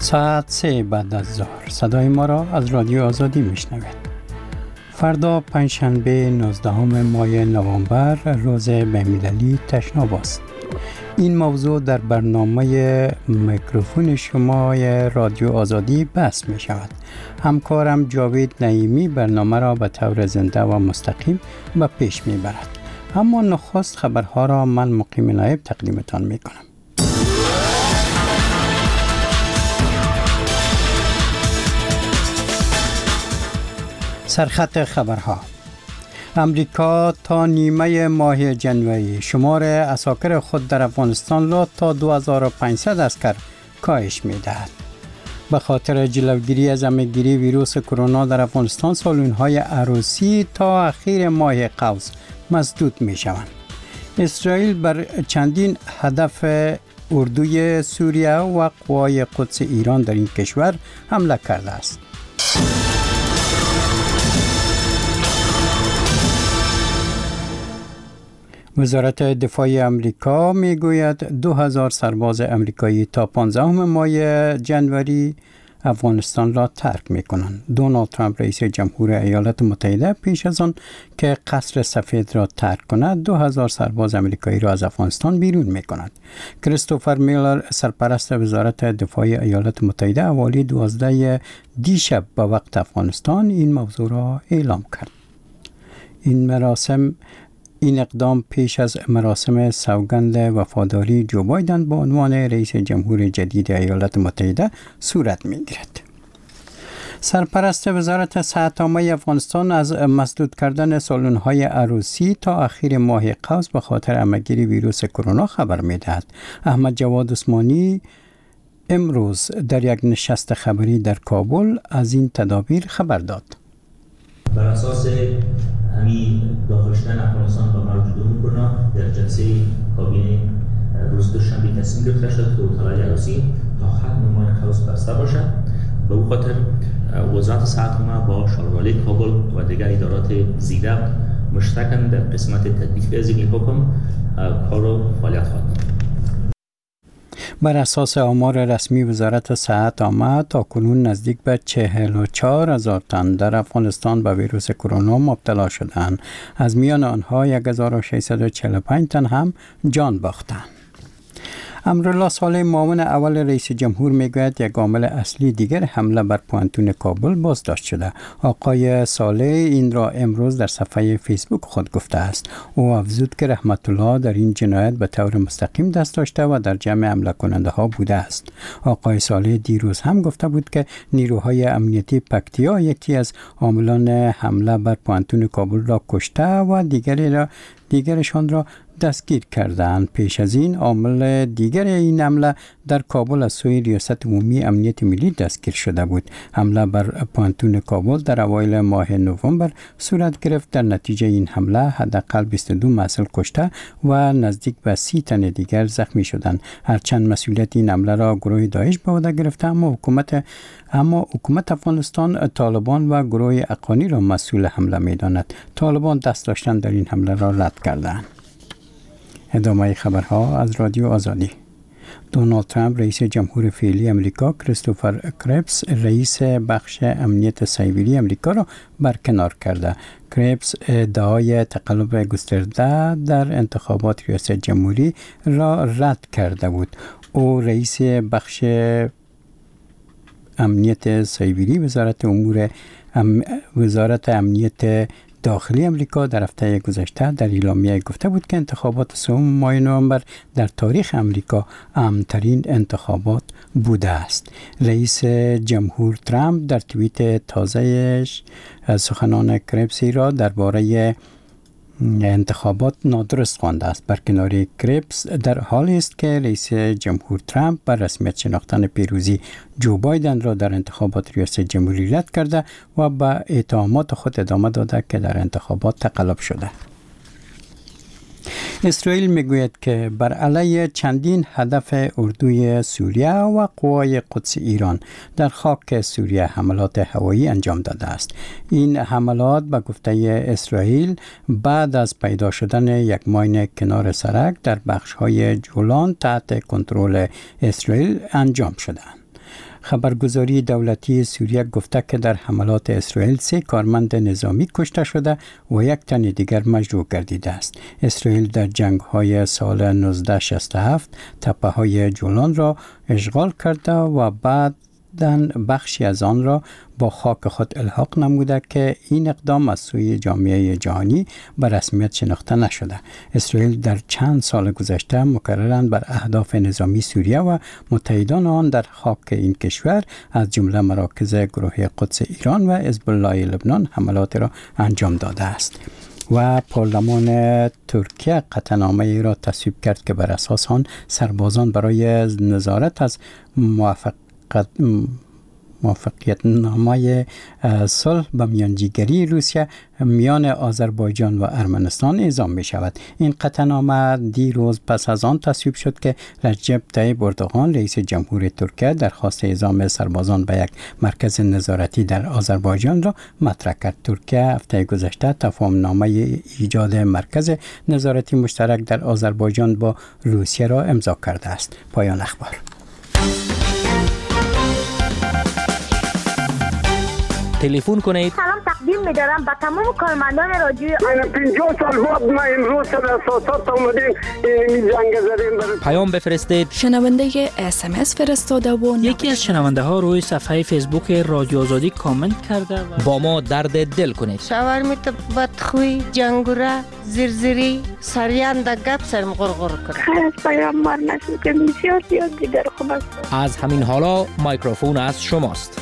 ساعت 3 بعد از ظهر صدای ما را از رادیو آزادی میشنوید. فردا پنجشنبه 19 ماه نوامبر روز بین‌المللی تشناب است. این موضوع در برنامه میکروفون شما رادیو آزادی بحث می شود. همکارم جاوید نعیمی برنامه را به طور زنده و مستقیم به پیش می برد. اما نخست خبرها را من مقیم نایب تقدیمتان می کنم. سرخط خبرها: امریکا تا نیمه ماه جنوری شمار عساکر خود در افغانستان را تا 2500 عسکر کاهش می دهد. به خاطر جلوگیری از همه‌گیری ویروس کرونا در افغانستان سالن‌های عروسی تا اخیر ماه قوس مسدود می شوند. اسرائیل بر چندین هدف اردوی سوریه و قوای قدس ایران در این کشور حمله کرده است. وزارت دفاع امریکا میگوید 2000 سرباز امریکایی تا 15 ماه جنوری افغانستان را ترک میکنند. دونالد ترامپ رئیس جمهور ایالات متحده پیش از آن که قصر سفید را ترک کند 2000 سرباز امریکایی را از افغانستان بیرون میکند. کریستوفر میلر سرپرست وزارت دفاع ایالات متحده حوالی 12 دیشب به وقت افغانستان این موضوع را اعلام کرد. این اقدام پیش از مراسم سوگند وفاداری جو بایدن به عنوان رئیس جمهور جدید ایالات متحده صورت می‌گیرد. سرپرست وزارت صحت عامه افغانستان از مسدود کردن سالن‌های عروسی تا اخیر ماه قوس به خاطر همه‌گیری ویروس کرونا خبر می‌دهد. احمد جواد عثمانی امروز در یک نشست خبری در کابل از این تدابیر خبر داد. بر اساس همین داخلشتن افغانستان با موجود کرونا در جلسه کابینه روز دوشنبه تصمیم گرفته شد که اتاق‌های عروسی تا ختم ماه قوس بسته باشد. به او خاطر وزارت صحت عامه با شاروالی کابل و دیگر ادارات زیربط مشترکاً در قسمت تطبیق از این حکم کار و فعالیت خواهد کرد. بر اساس آمار رسمی وزارت صحت عامه تاکنون نزدیک به 44,000 تن در افغانستان به ویروس کرونا مبتلا شدند. از میان آنها 1645 تن هم جان باختند. امرالله صالح معاون اول رئیس جمهور میگوید یک عامل اصلی دیگر حمله بر پوانتون کابل بازداشت شده. آقای صالح این را امروز در صفحه فیسبوک خود گفته است. او افزود که رحمت الله در این جنایت به طور مستقیم دست داشته و در جمع حمله کننده ها بوده است. آقای صالح دیروز هم گفته بود که نیروهای امنیتی پکتیا یکی از عاملان حمله بر پوانتون کابل را کشته و دیگرشان را دستگیر کردند. پیش از این عامل دیگر این حمله در کابل از سوی ریاست عمومی امنیت ملی دستگیر شده بود. حمله بر پوانتون کابل در اوایل ماه نوامبر صورت گرفت. در نتیجه این حمله حداقل 22 مسئول کشته و نزدیک به 30 تن دیگر زخمی شدند. هرچند مسئولیت این حمله را گروه داعش به عهده گرفته اما حکومت افغانستان طالبان و گروه اقانی را مسئول حمله می‌داند. طالبان دست داشتن در این حمله را رد کردند. ادامه خبرها از رادیو آزادی. دونالد ترامپ رئیس جمهور فعلی امریکا کریستوفر کرپس رئیس بخش امنیت سایبری امریکا را برکنار کرده. کرپس ادعای تقلب گسترده در انتخابات ریاست جمهوری را رد کرده بود. او رئیس بخش امنیت سایبری وزارت امنیت داخلی امریکا در هفته گذشته در اعلامیه گفته بود که انتخابات 3 ماه نوامبر در تاریخ امریکا امن‌ترین انتخابات بوده است. رئیس جمهور ترامپ در توییت تازه‌اش سخنان کرپسی را درباره انتخابات نادرست خوانده است. برکناری کرپس در حالی است که رئیس جمهور ترامپ بر رسمیت شناختن پیروزی جو بایدن را در انتخابات ریاست جمهوری رد کرده و به اتهامات خود ادامه داده که در انتخابات تقلب شده. اسرائیل میگوید که بر علیه چندین هدف اردوی سوریه و قوای قدس ایران در خاک سوریه حملات هوایی انجام داده است. این حملات به گفته اسرائیل بعد از پیدا شدن یک ماین کنار سرک در بخش‌های جولان تحت کنترل اسرائیل انجام شدند. خبرگزاری دولتی سوریه گفته که در حملات اسرائیل 3 کارمند نظامی کشته شده و 1 تن دیگر مجروح گردیده است. اسرائیل در جنگ‌های سال 1967 تپه‌های جولان را اشغال کرده و بعد بخشی از آن را با خاک خود الحاق نموده که این اقدام از سوی جامعه جهانی به رسمیت شناخته نشده. اسرائیل در چند سال گذشته مکرراً بر اهداف نظامی سوریه و متحدان آن در خاک این کشور از جمله مراکز گروه قدس ایران و حزب الله لبنان حملات را انجام داده است. و پارلمان ترکیه قطعنامه‌ای را تصویب کرد که بر اساس آن سربازان برای نظارت از موافقت نامه صلح به میانجیگری روسیه میان آذربایجان و ارمنستان اعزام می شود. این قطعنامه دیروز پس از آن تصویب شد که رجب طیب اردوغان رئیس جمهور ترکیه درخواست اعزام سربازان به یک مرکز نظارتی در آذربایجان را مطرح کرد. ترکیه هفته گذشته تفاهم نامه ایجاد مرکز نظارتی مشترک در آذربایجان با روسیه را امضا کرده است. پایان اخبار. تلفن کنید. سلام تقدیم می‌دارم به تمام کارمندان رادیو. 50 سال بعد ما امروز سر اساسات اومدیم این جنگ زدیم. پیام بفرستید. شنونده SMS فرستاده و یکی از شنونده ها روی صفحه فیسبوک رادیو آزادی کامنت کرده و با ما درد دل کنید. شاورمیت بدخوی، جنگوره، زرزری، سریان در گپ سرم غرغر کنه. خیلی از پیام مار نشد که بسیار زیاد دیگر خوب است. از همین حالا میکروفون از شماست.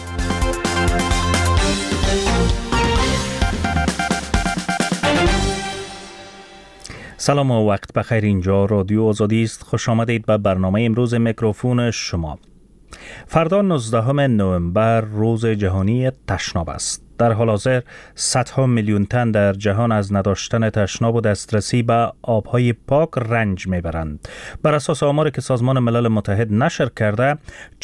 سلام و وقت بخیر. اینجا رادیو آزادی است. خوش آمدید به برنامه امروز میکروفون شما. فردا 19 نوامبر روز جهانی تشناب است. در حال حاضر صدها میلیون تن در جهان از نداشتن تشناب و دسترسی به آبهای پاک رنج میبرند. بر اساس آماری که سازمان ملل متحد نشر کرده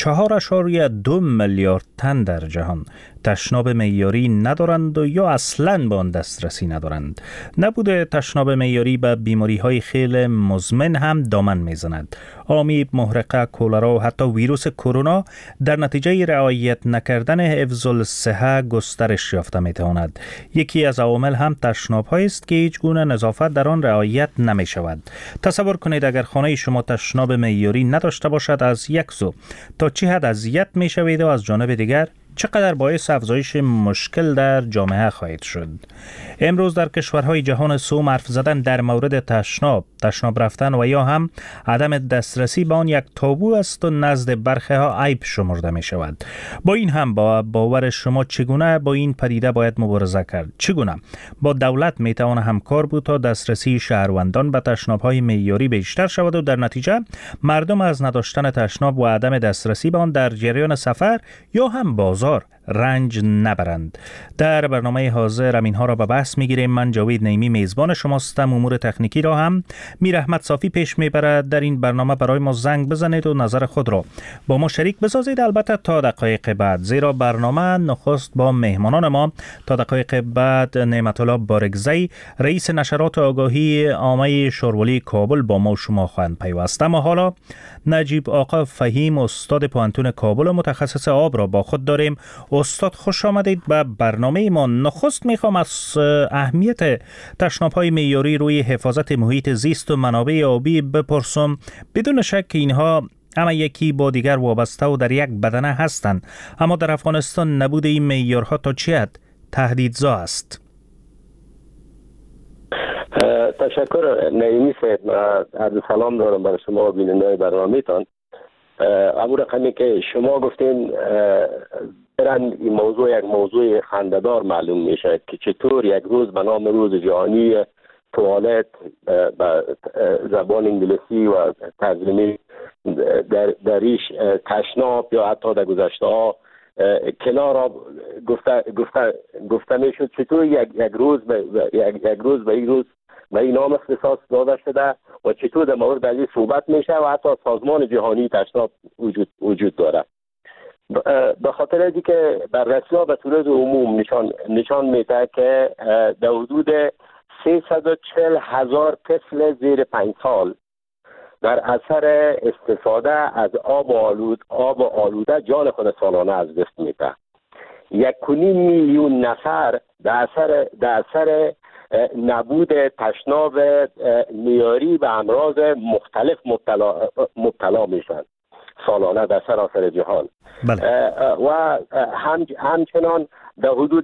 4.2 میلیارد تن در جهان تشناب معیاری ندارند و یا اصلاً به آن دسترسی ندارند. نبود تشناب معیاری به بیماری‌های خیلی مزمن هم دامن میزند. آمیب، محرقه، کولرا و حتی ویروس کرونا در نتیجه رعایت نکردن حفظ الصحه گسترش یافته میتواند. یکی از عوامل هم تشناب‌هایی است که هیچ گونه نظافت در آن رعایت نمی‌شود. تصور کنید اگر خانه شما تشناب معیاری نداشته باشد، از یک سو تا چه حد اذیت می‌شوید و از جانب دیگر چقدر باعث افزایش مشکل در جامعه خواهید شد. امروز در کشورهای جهان سوم حرف زدن در مورد تشناب رفتن و یا هم عدم دسترسی به آن یک تابو است و نزد برخی ها عیب شمرده می شود. با این هم با باور شما چگونه با این پدیده باید مبارزه کرد؟ چگونه با دولت می توان همکار بود تا دسترسی شهروندان به تشناب های معیاری بیشتر شود و در نتیجه مردم از نداشتن تشناب و عدم دسترسی به آن در جریان سفر یا هم بازار رنج نبرند. در برنامه حاضر اینها را به بحث میگیریم. من جاوید نعیمی میزبان شماستم. امور تکنیکی را هم میر احمد صافی پیش میبرد. در این برنامه برای ما زنگ بزنید و نظر خود را با ما شریک بسازید، البته تا دقایق بعد، زیرا برنامه نخست با مهمانان ما تا دقایق بعد نعمت الله بارگزی رئیس نشرات آگاهی عامه شورولی کابل با ما و شما خواهند پیوست. اما حالا نجیب آقا فهیم استاد پوهنتون کابل و متخصص آب را با خود داریم. استاد خوش آمدید به برنامه ما. نخست میخوام از اهمیت تشناب‌های معیاری روی حفاظت محیط زیست و منابع آبی بپرسم. بدون شک اینها اما یکی با دیگر وابسته و در یک بدنه هستند، اما در افغانستان نبود این معیارها تا چه حد تهدیدزا است؟ تشکر نعیمی صاحب. عرض سلام دارم برای شما و بیننده برنامه‌تان. اما رقمی که شما گفتین این موضوع یک موضوع خنده‌دار معلوم میشه که چطور یک روز به نام روز جهانی توالت به زبان انگلیسی و ترجمه دریش تشناب یا حتی در گذشته ها کنار گفته میشد، چطور یک روز به این روز و این نام اختصاص داده شده و چطور در مورد این صحبت میشه و حتی سازمان جهانی تشناب وجود داره. به خاطر اینکه که بررسی ها به صورت عموم نشان میده که در حدود 340,000 طفل زیر 5 سال در اثر استفاده از آب آلوده جان خود سالانه از دست میده. 1.5 میلیون نفر در اثر نبود تشناب میاری به امراض مختلف مبتلا میشن سالانه در سراسر جهان. بله. و همچنان در حدود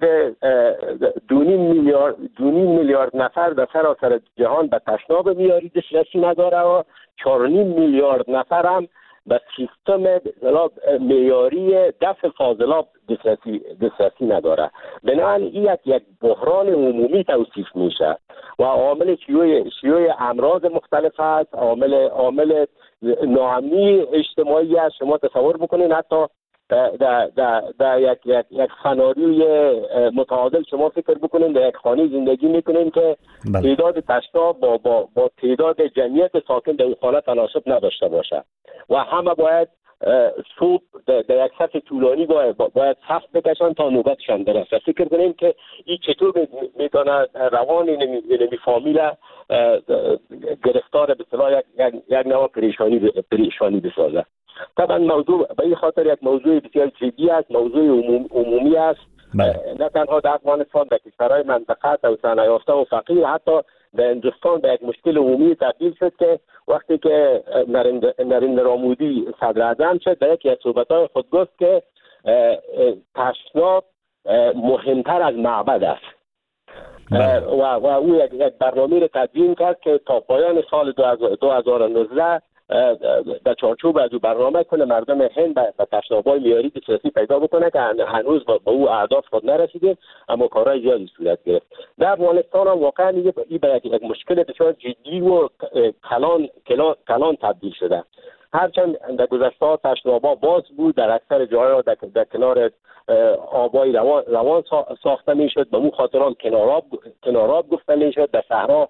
2.5 میلیارد نفر در سراسر جهان به تشناب میاری دسترسی نداره و 4.5 میلیارد نفر هم به سیستم معیاری دفع فاضلاب دسترسی نداره. بنابراین یک بحران عمومی توصیف میشه و عامل شیوع امراض مختلف است، عامل ناامنی اجتماعی است. شما تصور بکنید حتی در یک سناریوی متعادل شما فکر بکنید در یک خانه زندگی میکنید که تعداد تشناب با تعداد جمعیت ساکن در اون خانه تناسب نداشته باشه و همه باید صبح در یک صف طولانی باید صف بکشن تا نوبتشان برسه. فکر کنیم که این چطور میتونه روان این فامیل گرفتار به اصطلاح یک نوع پریشانی بسازه. طبعا موضوع به این خاطر یک موضوع بسیار جدی است، موضوع عمومی است. نه تنها در افغانستان، در کشورهای منطقه توسعه یافته و فقیر، حتی در هندوستان به یک مشکل عمومی تبدیل شد که وقتی که نریندرا مودی صدر اعظم شد در یکی از صحبت‌های خود گفت که تشناب مهمتر از معبد است. و او یک برنامه را تدوین کرد که تا پایان سال 2019 در چارچوب از او برنامه کنه مردم هند به تشناب‌های معیاری دسترسی پیدا بکنه که هنوز با او اهداف خود نرسیده، اما کارهای زیادی صورت گرفت. در افغانستان هم واقعا این به یک مشکل بسیار جدی و کلان تبدیل شده. هرچند در گذشته ها تشناب‌ها باز بود، در اکثر جاها در کنار آبای روان ساخته میشد، به اون خاطر هم کناراب گفته میشد. در صحرا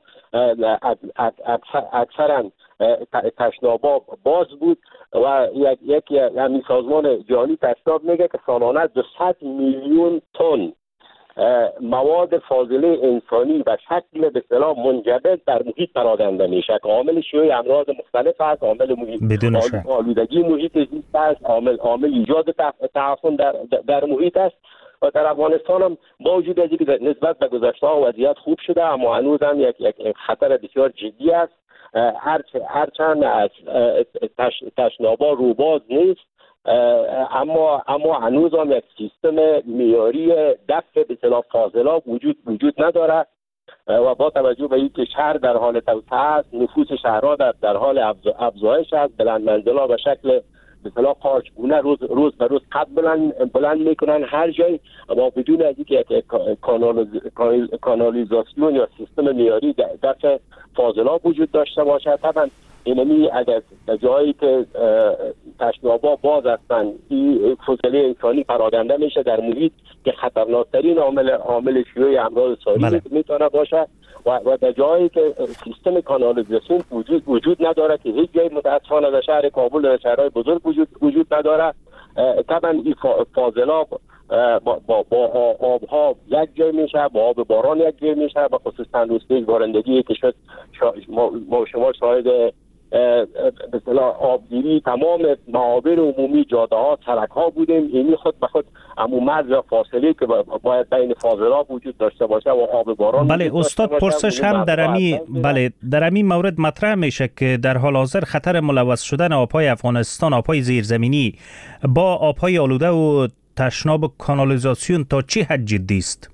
اکثرا تشناب‌ها باز بود و یک همین سازمان جهانی تشناب میگه که سالانه 200 میلیون تن مواد فاضله انسانی به شکل به اصطلاح منجمد در محیط پراکنده میشه که عامل شیوع امراض مختلف است، عامل آلودگی محیط زیست است، عامل ایجاد تعفن در محیط است. و در افغانستان هم با وجود از اینکه نسبت به گذشته وضعیت خوب شده، اما هنوز هم یک خطر بسیار جدی است. هرچند از تشنابا روباز نیست، اما هنوز هم یک سیستم معیاری دفع به اصطلاح فاضلاب وجود نداره و با توجه به اینکه شهر در حال توسعه است، نفوس شهرها در حال افزایش است، بلندمنزل‌ها به شکل به اصطلاح قارچگونه روز به روز قد بلند میکنن هر جای، اما بدون از اینکه یک کانالیزاسیون یا سیستم معیاری دفع فاضلاب وجود داشته باشه. طبعا اینمی اگر جایی که تشناب‌ها باز هستند این فضله انسانی پراکنده میشه در محیط که خطرناکترین عامل شیوع امراض ساری میتونه باشه و در جایی که سیستم کانالیزاسیون وجود نداره که هیچ جای متاسفانه در شهر کابل در شهرهای بزرگ وجود نداره. طبعا این فاضلاب با آبها یک جای میشه، با آب باران یک جای میشه، به خصوص چند روز پیش بارندگی که شد ما شما شاهد به اصطلاح آبگیری تمام معابر عمومی، جاده ها، سرک ها بودیم. اینی خود به خود مرز و فاصله که باید بین فاضلاب وجود داشته باشه و آب باران. بله استاد، پرسش هم در امی مورد مطرح میشه که در حال حاضر خطر ملوث شدن آبهای افغانستان، آبهای زیرزمینی با آبهای آلوده و تشناب کانالیزاسیون تا چه حد جدی است؟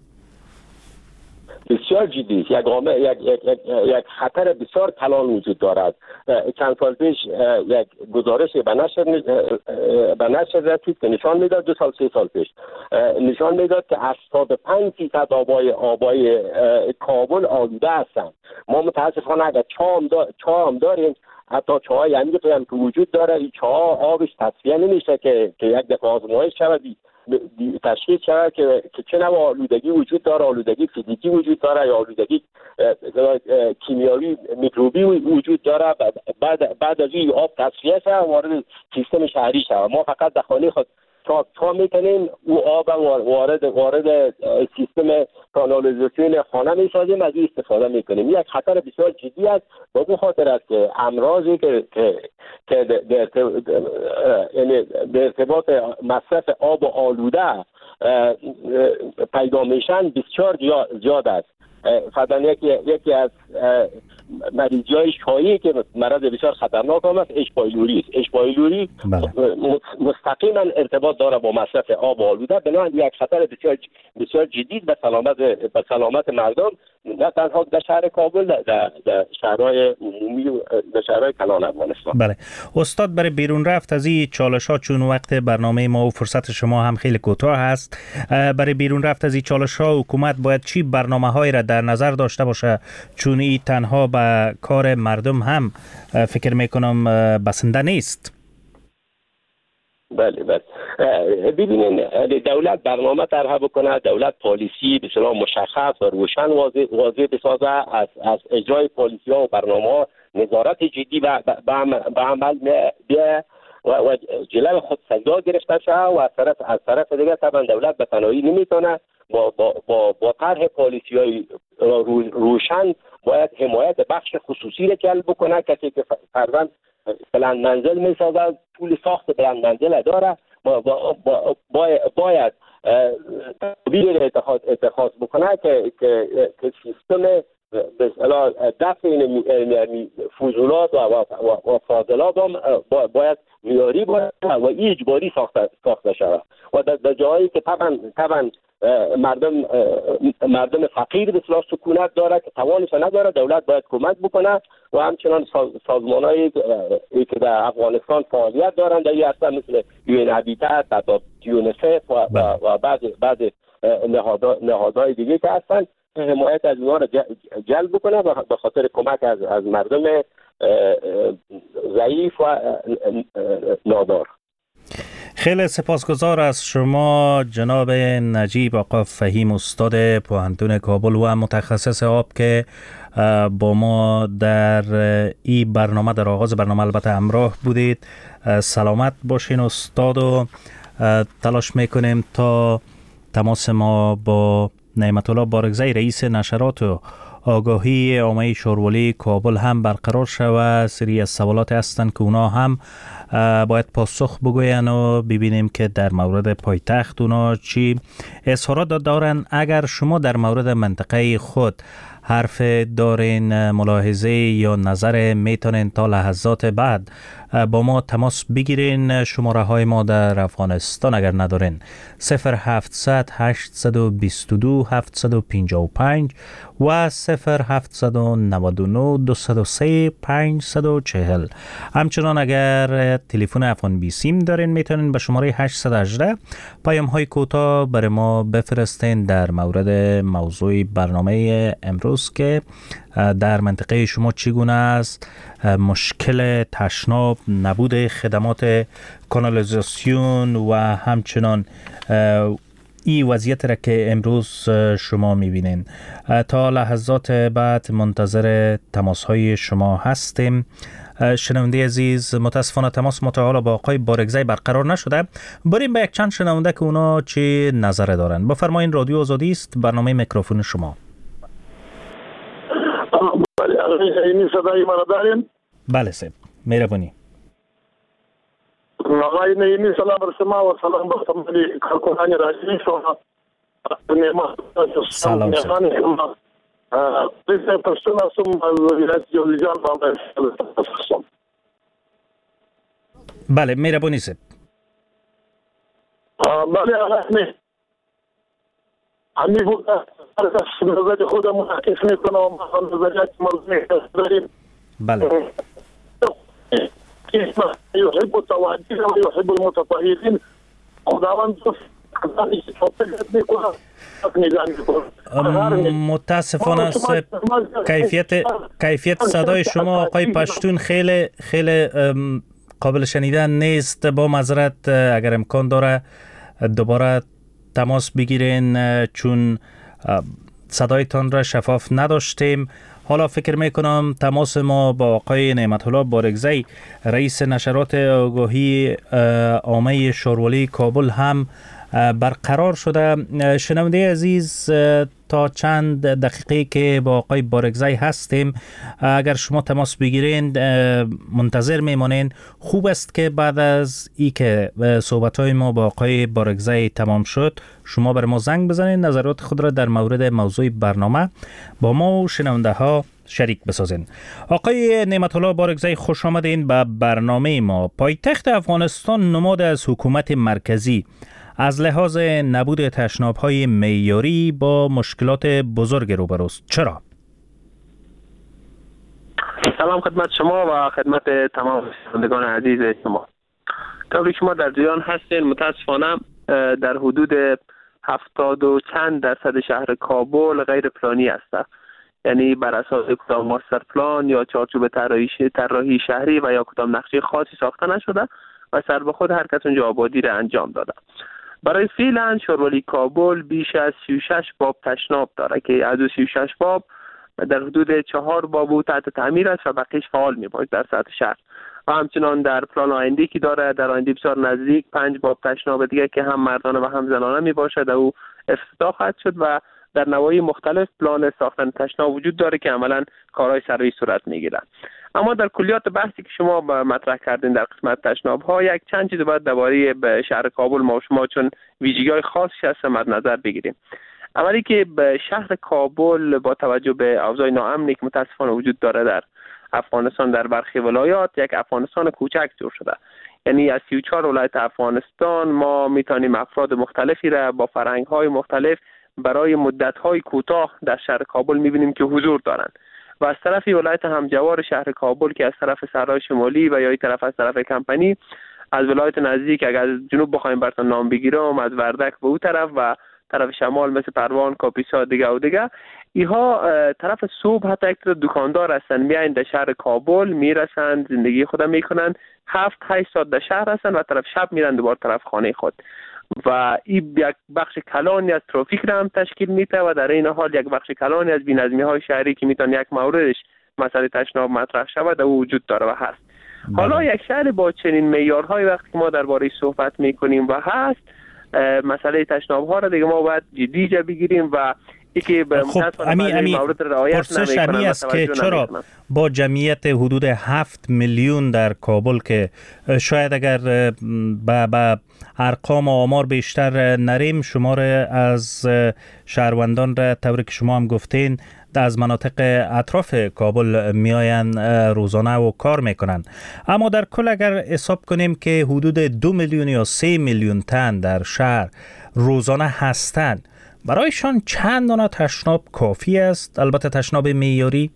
بسیار جدی است. یک خطر بسیار کلان وجود دارد. چند سال پیش یک گزارش به نشر رسید که نشان میداد 2-3 سال پیش نشان میداد که 85% آبای کابل آلوده هستند. ما متاسفانه اگر چاه هم داریم، حتی چاهای عمیقی هم که وجود داره، این چاه آبش تصفیه نمیشه که یک دفعه آزمایش شود تشخیص شود که چه نوع آلودگی وجود داره، آلودگی فیزیکی وجود داره یا آلودگی کیمیاوی میکروبی وجود داره. بعد از این آب تصفیه شود وارد سیستم شهری شود. ما فقط در خانه خود تا میکنیم او آب وارد سیستم کانالیزاسیون خانه میسازیم، از این استفاده میکنیم. یک خطر بسیار جدی است به این خاطر است که امراضی که در ارتباط مصرف آب آلوده پیدا میشن بسیار زیاد است. فقط یکی از مریضی های شایعی که مرض بسیار خطرناک هم است اچ پایلوری است. اچ پایلوری مستقیما ارتباط داره با مصرف آب آلوده، بنابراین یک خطر بسیار جدید به سلامت مردم، نه تنها در شهر کابل، در شهرهای عمومی و در شهرهای کلان افغانستان. بله استاد، برای بیرون رفت از این چالش ها، چون وقت برنامه ما و فرصت شما هم خیلی کوتاه هست، برای بیرون رفت از این چالش ها حکومت باید چی برنامه هایی را در نظر داشته باشه؟ چون این تنها به کار مردم هم فکر میکنم بسنده نیست. بله ببینین، دولت برنامه طرح بکنه، دولت پالیسی بسیار مشخص و روشن واضح بسازه، از اجرای پالیسی ها و برنامه ها نظارت جدی به عمل بیه و جلوی خود سزا گرفته شده و از طرف دیگه طبعا دولت به تنهایی نمیتونه، با طرح پالیسی های روشن باید حمایت بخش خصوصی را جلب بکنه. کسی که فرضاً بلند منزل میسازه، پول ساخت بلند منزل داره، باید تدبیر اتخاذ بکنه که سیستم دفع فضولات و فاضلات هم باید معیاری باشه و اجباری ساخته شود و در جایی که طبعا مردم فقیر بسیار سکونت داره که توانش نداره، دولت باید کمک بکنه و همچنان سازمان‌هایی که در افغانستان فعالیت دارند در این عرصه مثل یون هابیتات، یونیسف و بعض نهادهای دیگه که هستند، حمایت از اونها را جلب بکنه و به خاطر کمک از مردم ضعیف و نادار. خیلی سپاسگزار از شما جناب نجیب آقا فهیم، استاد پوهنتون کابل و متخصص آب که با ما در این برنامه، در آغاز برنامه البته همراه بودید. سلامت باشین استاد و تلاش میکنیم تا تماس ما با نعمت الله بارگزی رئیس نشرات و آگاهی عامه شاروالی کابل هم برقرار شود. سری از سوالات هستند که اونا هم باید پاسخ بگوین و ببینیم که در مورد پایتخت اونا چی اظهارات دارن. اگر شما در مورد منطقه خود حرف دارین، ملاحظه یا نظر، میتونین تا لحظات بعد با ما تماس بگیرین. شماره های ما در افغانستان اگر ندارین 0700 822 755 و 0799 203 540. همچنان اگر تلفن افغان بی سیم دارین میتونین به شماره 818 پیام های کوتاه برای ما بفرستین در مورد موضوع برنامه امروز که در منطقه شما چگونه است، مشکل تشناب، نبود خدمات کانالیزاسیون و همچنان این وضعیت را که امروز شما میبینین. تا لحظات بعد منتظر تماس های شما هستیم. شنونده عزیز، متاسفانه تماس متعال با آقای بارگزی برقرار نشده. بریم به یک چند شنونده که اونا چه نظر دارن. بفرمایین، رادیو آزادی است، برنامه میکروفون شما. بله، این صدای ما را دارین؟ بله صاحب، مهربانی. آقای نعیمی، سلام بر شما و سلام بر تمام کارکنان رادیوی شما. سلام صاحب. زه پښتون اسم از ولایت جوزجان باندې. بله، مهربانی صاحب. بله آقای امی بود نظر خودم محقق میکنم و نظریات مرزی داریم. بله. يحب التوحيد ويحب المتطهرين. خداوند متاسفانه کیفیت صدای شما آقای پشتون خیلی قابل شنیدن نیست. با معذرت اگر امکان داره دوباره تماس بگیرین، چون صدایتان را شفاف نداشتیم. حالا فکر میکنم تماس ما با آقای نعمت الله بارگزی رئیس نشرات آگاهی عامه شاروالی کابل هم برقرار شده. شنونده عزیز، تا چند دقیقه که با آقای بارگزی هستیم، اگر شما تماس بگیرین منتظر میمانین. خوب است که بعد از ای که صحبت‌های ما با آقای بارگزی تمام شد شما بر ما زنگ بزنین، نظرات خود را در مورد موضوع برنامه با ما و شنونده ها شریک بسازین. آقای نعمت الله بارگزی، خوش آمدین به برنامه ما. پایتخت افغانستان نماد از حکومت مرکزی از لحاظ نبود تشناب‌های معیاری با مشکلات بزرگ روبروست. چرا؟ سلام خدمت شما و خدمت تمام شنوندگان عزیز شما. طوری شما در جریان هستین، متاسفانه در حدود 70 و چند درصد شهر کابل غیر پلانی است. یعنی بر اساس کدام ماستر پلان یا چارچوب طراحی شهری و یا کدام نقشه خاصی ساخته نشده و سر به خود هر کس اونجا آبادی را انجام داده. برای فعلا شاروالی کابل بیش از 36 باب تشناب داره که از 36 باب در حدود 4 باب تحت تعمیر است و بقیش فعال میباشد در سطح شهر. و همچنان در پلان آینده که داره در آینده بسیار نزدیک 5 باب تشناب دیگه که هم مردانه و هم زنانه میباشد او افتتاح خواهد شد و در نواحی مختلف پلان ساختن تشناب وجود داره که عملا کارهای سروی صورت میگیره. اما در کلیات بحثی که شما مطرح کردین در قسمت تشناب ها، یک چند چیز باید درباره شهر کابل ما و شما چون ویژگی‌های خاصی هست مد نظر بگیریم. اولی که شهر کابل با توجه به اوضاع ناامنی که متاسفانه وجود داره در افغانستان در برخی ولایات یک افغانستان کوچک جور شده. یعنی از 34 ولایت افغانستان ما میتونیم افراد مختلفی را با فرهنگ‌های مختلف برای مدت‌های کوتاه در شهر کابل می‌بینیم که حضور دارند. و از طرف ولایت همجوار شهر کابل که از طرف صحرای شمالی و یا این طرف از طرف کمپنی، از ولایت نزدیک اگر از جنوب بخوایم براتون نام بگیرم، از وردک به اون طرف و طرف شمال مثل پروان، کاپیسا دیگه اینها طرف صبح حتی یک دکاندار هستن میایند در شهر کابل میرسند زندگی خودم میکنن 7-8 ساعت در شهر هستن و طرف شب میرن دوباره طرف خانه خود و این یک بخش کلانی از ترافیک را هم تشکیل میده و در این حال یک بخش کلانی از بی‌نظمی های شهری که میتونه یک موردش مسئله تشناب مطرح شود او وجود داره و هست. حالا یک شهر با چنین معیارهای وقتی که ما درباره صحبت میکنیم و هست مسئله تشناب ها را دیگه ما باید جدی بگیریم و یکی به امی پرسش امی است که چرا با جمعیت حدود 7 میلیون در کابل که شاید اگر به ارقام و آمار بیشتر نریم شمار از شهروندان را طوری که شما هم گفتین از مناطق اطراف کابل میاین روزانه و کار میکنن، اما در کل اگر حساب کنیم که حدود 2 میلیون یا 3 میلیون تن در شهر روزانه هستند، برایشان چند دانه تشناب کافی است؟ البته تشناب معیاری؟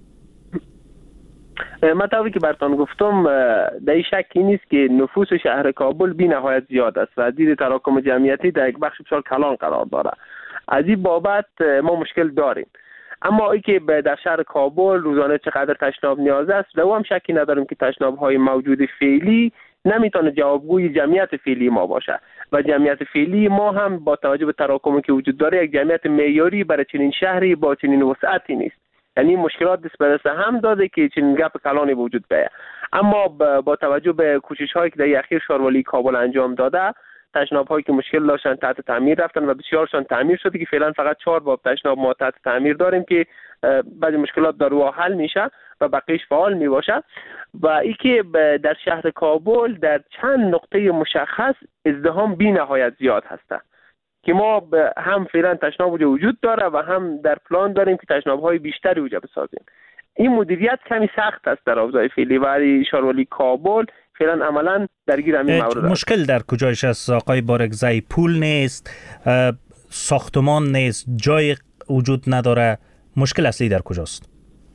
مطابقی که براتون گفتم در شکی نیست که نفوس شهر کابل بی نهایت زیاد است و از دید تراکم جمعیتی در یک بخش بسیار کلان قرار داره. از این بابت ما مشکل داریم. اما ای که در شهر کابل روزانه چقدر تشناب نیاز است، در هم شکی نداریم که تشناب های موجود فعلی نمیتونه جوابگوی جمعیت فعلی ما باشه و جمعیت فعلی ما هم با توجه به تراکمی که وجود داره یک جمعیت معیاری برای چنین شهری با چنین وسعتی نیست. یعنی مشکلات دست به دست هم داده که چنین گپ کلانی وجود بیاید. اما با توجه به کوشش هایی که در اخیر شاروالی کابل انجام داده، تشناب هایی که مشکل داشتن تحت تعمیر رفتن و بسیارشان تعمیر شده که فعلا فقط 4 باب تشناب ما تحت تعمیر داریم که بعضی مشکلات در راه حل میشه و بقیش فعال میباشه. و ای که در شهر کابل در چند نقطه مشخص ازدحام بی نهایت زیاد هسته که ما هم فعلا تشناب وجود داره و هم در پلان داریم که تشناب های بیشتری وجود بسازیم. این مدیریت کمی سخت است در اوضاع فعلی و شاروالی کابل فعلا عملا درگیر همین مورد است. مشکل در کجایش است آقای بارگزی؟ پول نیست، ساختمان نیست، جای وجود نداره، مشکل اصلی در کجاست؟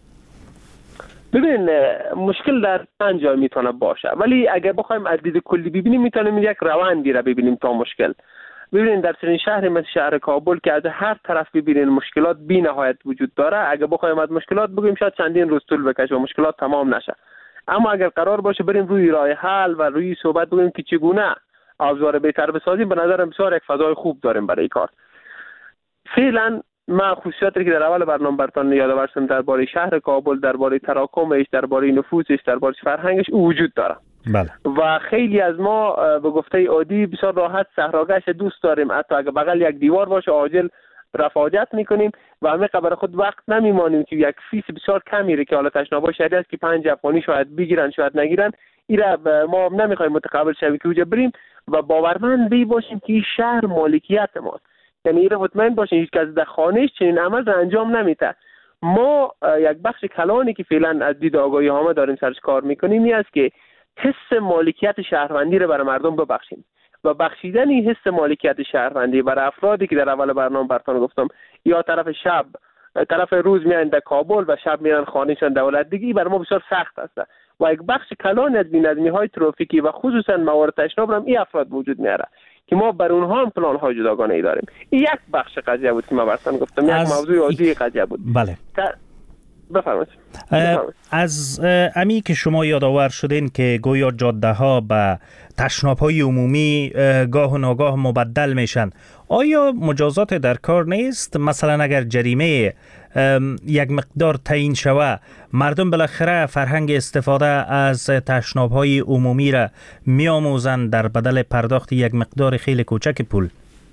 ببین مشکل در چند جای میتونه باشه، ولی اگر بخوایم از دید کلی ببینیم میتونیم یک روندی را ببینیم تا مشکل. ببینید در چنین شهری مثل شهر کابل که از هر طرف ببینید مشکلات بی نهایت وجود داره، اگر بخوایم از مشکلات بگیم شاید چندین روز طول بکشه و مشکلات تمام نشه. اما اگر قرار باشه بریم روی راه حل و روی صحبت بگیم که چگونه ابزار بهتر بسازیم، به نظرم بسیار یک فضای خوب داریم برای کار. فعلا من خصوصیاتی که در اول برنامه براتون یادآور کردم درباره شهر کابل، درباره تراکمش، درباره نفوذش، درباره فرهنگش وجود داره. بله. و خیلی از ما به گفته عادی بسیار راحت صحراگشت دوست داریم، حتی اگه بغل یک دیوار باشه عاجل رفاجت میکنیم و همه برای خود وقت نمیمانیم که یک فیس بسیار کمی که حالا تشنابا شهری است که 5 افغانی شاید بگیرن شاید نگیرن، ایرا ما نمیخوایم متقابل شویم که اونجا بریم و باورمند بی باشیم که این شهر مالکیت ماست. یعنی ایرا مطمئن باشین هیچ کس در خانهش چنین عمل را انجام نمیده. ما یک بخش کلانی که فعلا از دید آگاهی ها داریم سرش کار میکنیم این است که حس مالکیت شهروندی را برای مردم ببخشیم و بخشیدن این حس مالکیت شهروندی برای افرادی که در اول برنامه براتون گفتم یا طرف شب طرف روز میان در کابل و شب میرن خانهشان دولت دیگه برای ما بسیار سخت است و یک بخش کلان از بی‌نظمی های ترافیکی و خصوصا موارد تشناب هم این افراد وجود میاره که ما بر اونها هم پلان های جداگانه ای داریم. این یک بخش قضیه بود که ما براتون گفتم، یک موضوع عادی قضیه بود. بله. بفرمایید. از امی که شما یادآور شدین که گویا جاده ها به تشناب های عمومی گاه و ناگاه مبدل میشن، آیا مجازات در کار نیست؟ مثلا اگر جریمه یک مقدار تعیین شوه، مردم بالاخره فرهنگ استفاده از تشناب های عمومی را میآموزند در بدل پرداخت یک مقدار خیلی کوچک پول.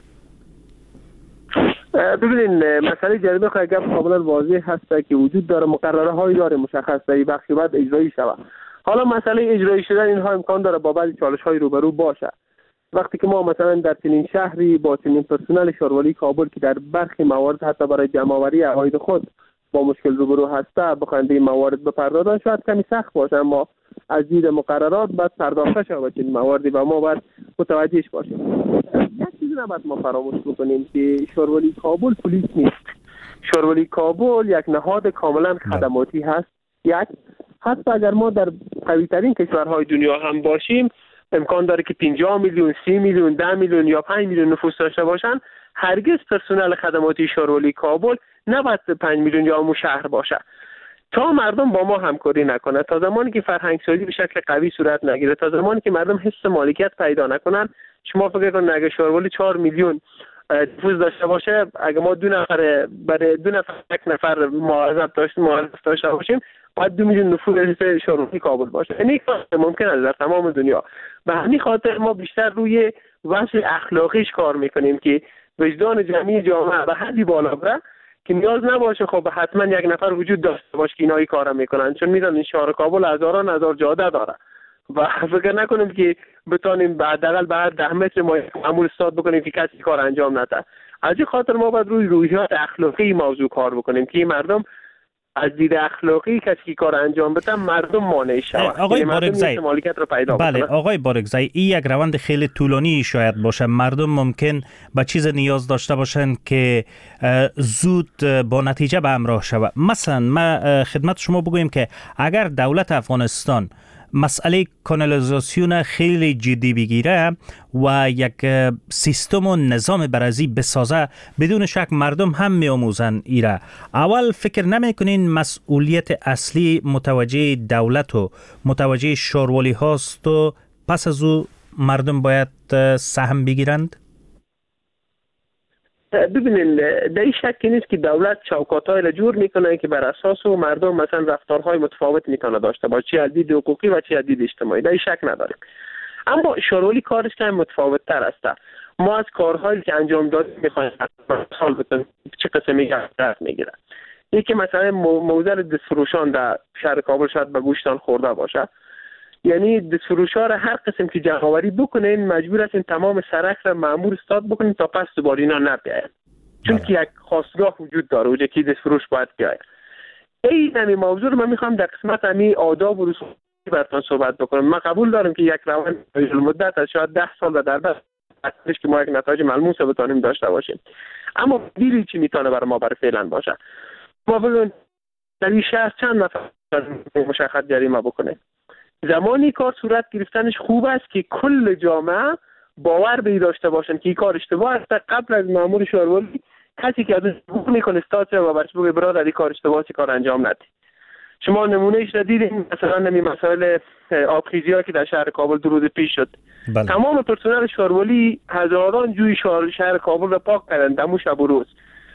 ببینید مسئله جریمه خیلی کاملا واضح هست که وجود داره، مقرره هایی داره مشخص در این بخش بعد اجرایی شود. حالا مسئله اجرایی شدن اینها امکان داره با بعضی چالش های روبرو باشه. وقتی که ما مثلا در چنین شهری با چنین پرسنل شاروالی کابل که در برخی موارد حتی برای جمع‌آوری عقاید خود با مشکل روبرو هسته بخواهند این موارد بپردازن شاید کمی سخت باشه، اما از دید مقررات باید پرداخته شود چنین مواردی و ما باید متوجهش باشیم. یک چیزی نباید ما فراموش بکنیم که شاروالی کابل پلیس نیست. شاروالی کابل یک نهاد کاملا خدماتی هست. حتی اگر ما در قوی‌ترین کشورهای دنیا هم باشیم امکان داره که 50 میلیون، 30 میلیون، 10 میلیون یا 5 میلیون نفوس داشته باشن، هرگز پرسنل خدماتی شاروالی کابل نباید 5 میلیون یا شهر باشه. تا مردم با ما همکاری نکنه، تا زمانی که فرهنگ سازی به شکل قوی صورت نگیره، تا زمانی که مردم حس مالکیت پیدا نکنن، شما فکر کنید اگه شاروالی 4 میلیون نفوس داشته باشه، اگه ما 2 نفر برای 2 نفر 1 نفر معاوضه داشته باشیم، باید 2 میلیون نفوس شاروالی کابل باشه. این کار ممکن است در تمام دنیا. به همین خاطر ما بیشتر روی وضع اخلاقیش کار میکنیم که وجدان جمعی جامعه به حدی بالا بره که نیاز نباشه خب حتما یک نفر وجود داشته باشه که اینا این کارا میکنن، چون میدونن شهر کابل هزار جاده داره و فکر نکنیم که بتونیم حداقل به هر 10 متر ما معمول استاد بکنیم که کسی کار انجام نده. از این خاطر ما باید روی رویات اخلاقی موضوع کار بکنیم که مردم از دید اخلاقی کسی که کار انجام بده مردم مانع شود. آقای بارگزایی مالکیت رو پیدا بله بکنه. آقای بارگزایی این یک روند خیلی طولانی شاید باشه. مردم ممکن به چیز نیاز داشته باشن که زود با نتیجه به همراه شود. مثلا ما خدمت شما بگویم که اگر دولت افغانستان مسئله کانالیزاسیون خیلی جدی بگیره و یک سیستم و نظام برازی بسازه، بدون شک مردم هم می آموزن ایره. اول فکر نمی کنین مسئولیت اصلی متوجه دولت و متوجه شاروالی هاست و پس از او مردم باید سهم بگیرند؟ ببینید در این شکی نیست که دولت چوکات‌های را جور میکنه که بر اساس و مردم مثلا رفتارهای متفاوت میتونه داشته باشه، چه از دید حقوقی و چه از دید اجتماعی، در این شک نداریم. اما شاروالی کارش که متفاوت تر است. ما از کارهایی که انجام دادیم میخوایم مثال بزنیم چه قسمی گرفت میگیره. یکی مثلا موزل دستفروشان در شهر کابل شاید به گوشتان خورده باشه، یعنی دستفروشا را هر قسم که جمع‌آوری بکنین مجبور هستین تمام سرک را مأمور استاد بکنین تا پس دوباره اینا نبیاین، چون که یک خواستگاه وجود داره اونجا که دستفروش باید بیاید. این همین موضوع رو من میخوام در قسمت همین آداب و رسوم براتون صحبت بکنم. من قبول دارم که یک روند مدت از شاید 10 سال و در بعد که ما یک نتایج ملموس بتونیم داشته باشیم، اما دیری چی میتونه برای ما برای فعلا باشه. ما ببین در این شهر چند نفر مشخص جریمه بکنه. زمانی کار صورت گرفتنش خوب است که کل جامعه باور به داشته باشن که این کار اشتباه است. قبل از مأمور شاروالی کسی که از حقوق میکنه استاد و برش بگه برادر این کار اشتباهه، کار انجام ندی. شما نمونهش را دیدین، مثلا نمی مسائل آبخیزی‌ها که در شهر کابل 2 روز پیش شد. بله. تمام پرسنل شاروالی هزاران جوی شهر کابل را پاک کردن دمو شب و روز.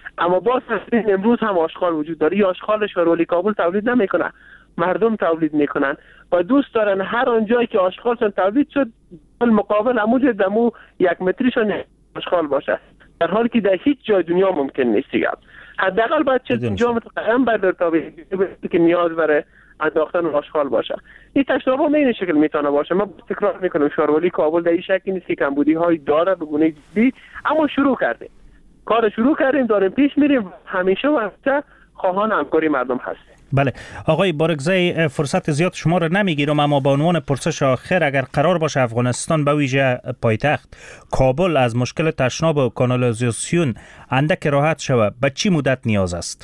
اما باز امروز هم آشغال وجود داره. یا آشغال شارولی کابل تولید نمیکنه، مردم تولید میکنن و دوست دارن هر آنجایی که آشغالشون تولید شد مقابل عمود دمو 1 متریشون آشغال باشه، در حالی که در هیچ جای دنیا ممکن نیست دیگه. حداقل باید 40 متر قدم بر تابع که نیاز برای انداختن آشغال باشه. این تشنابا به این شکل میتونه باشه. من تکرار میکنم شارولی کابل در این شکلی نیست که کمبودی های داره به گونه جدی، اما شروع کردیم، کار شروع کردیم، داریم پیش میریم، همیشه و همیشه خواهان همکاری مردم هستیم. بله آقای بارگزی، فرصت زیاد شما رو نمیگیرم، اما با عنوان پرسش آخر اگر قرار باشه افغانستان به ویژه پایتخت کابل از مشکل تشناب و کانالیزاسیون اندک راحت شود، به چی مدت نیاز است؟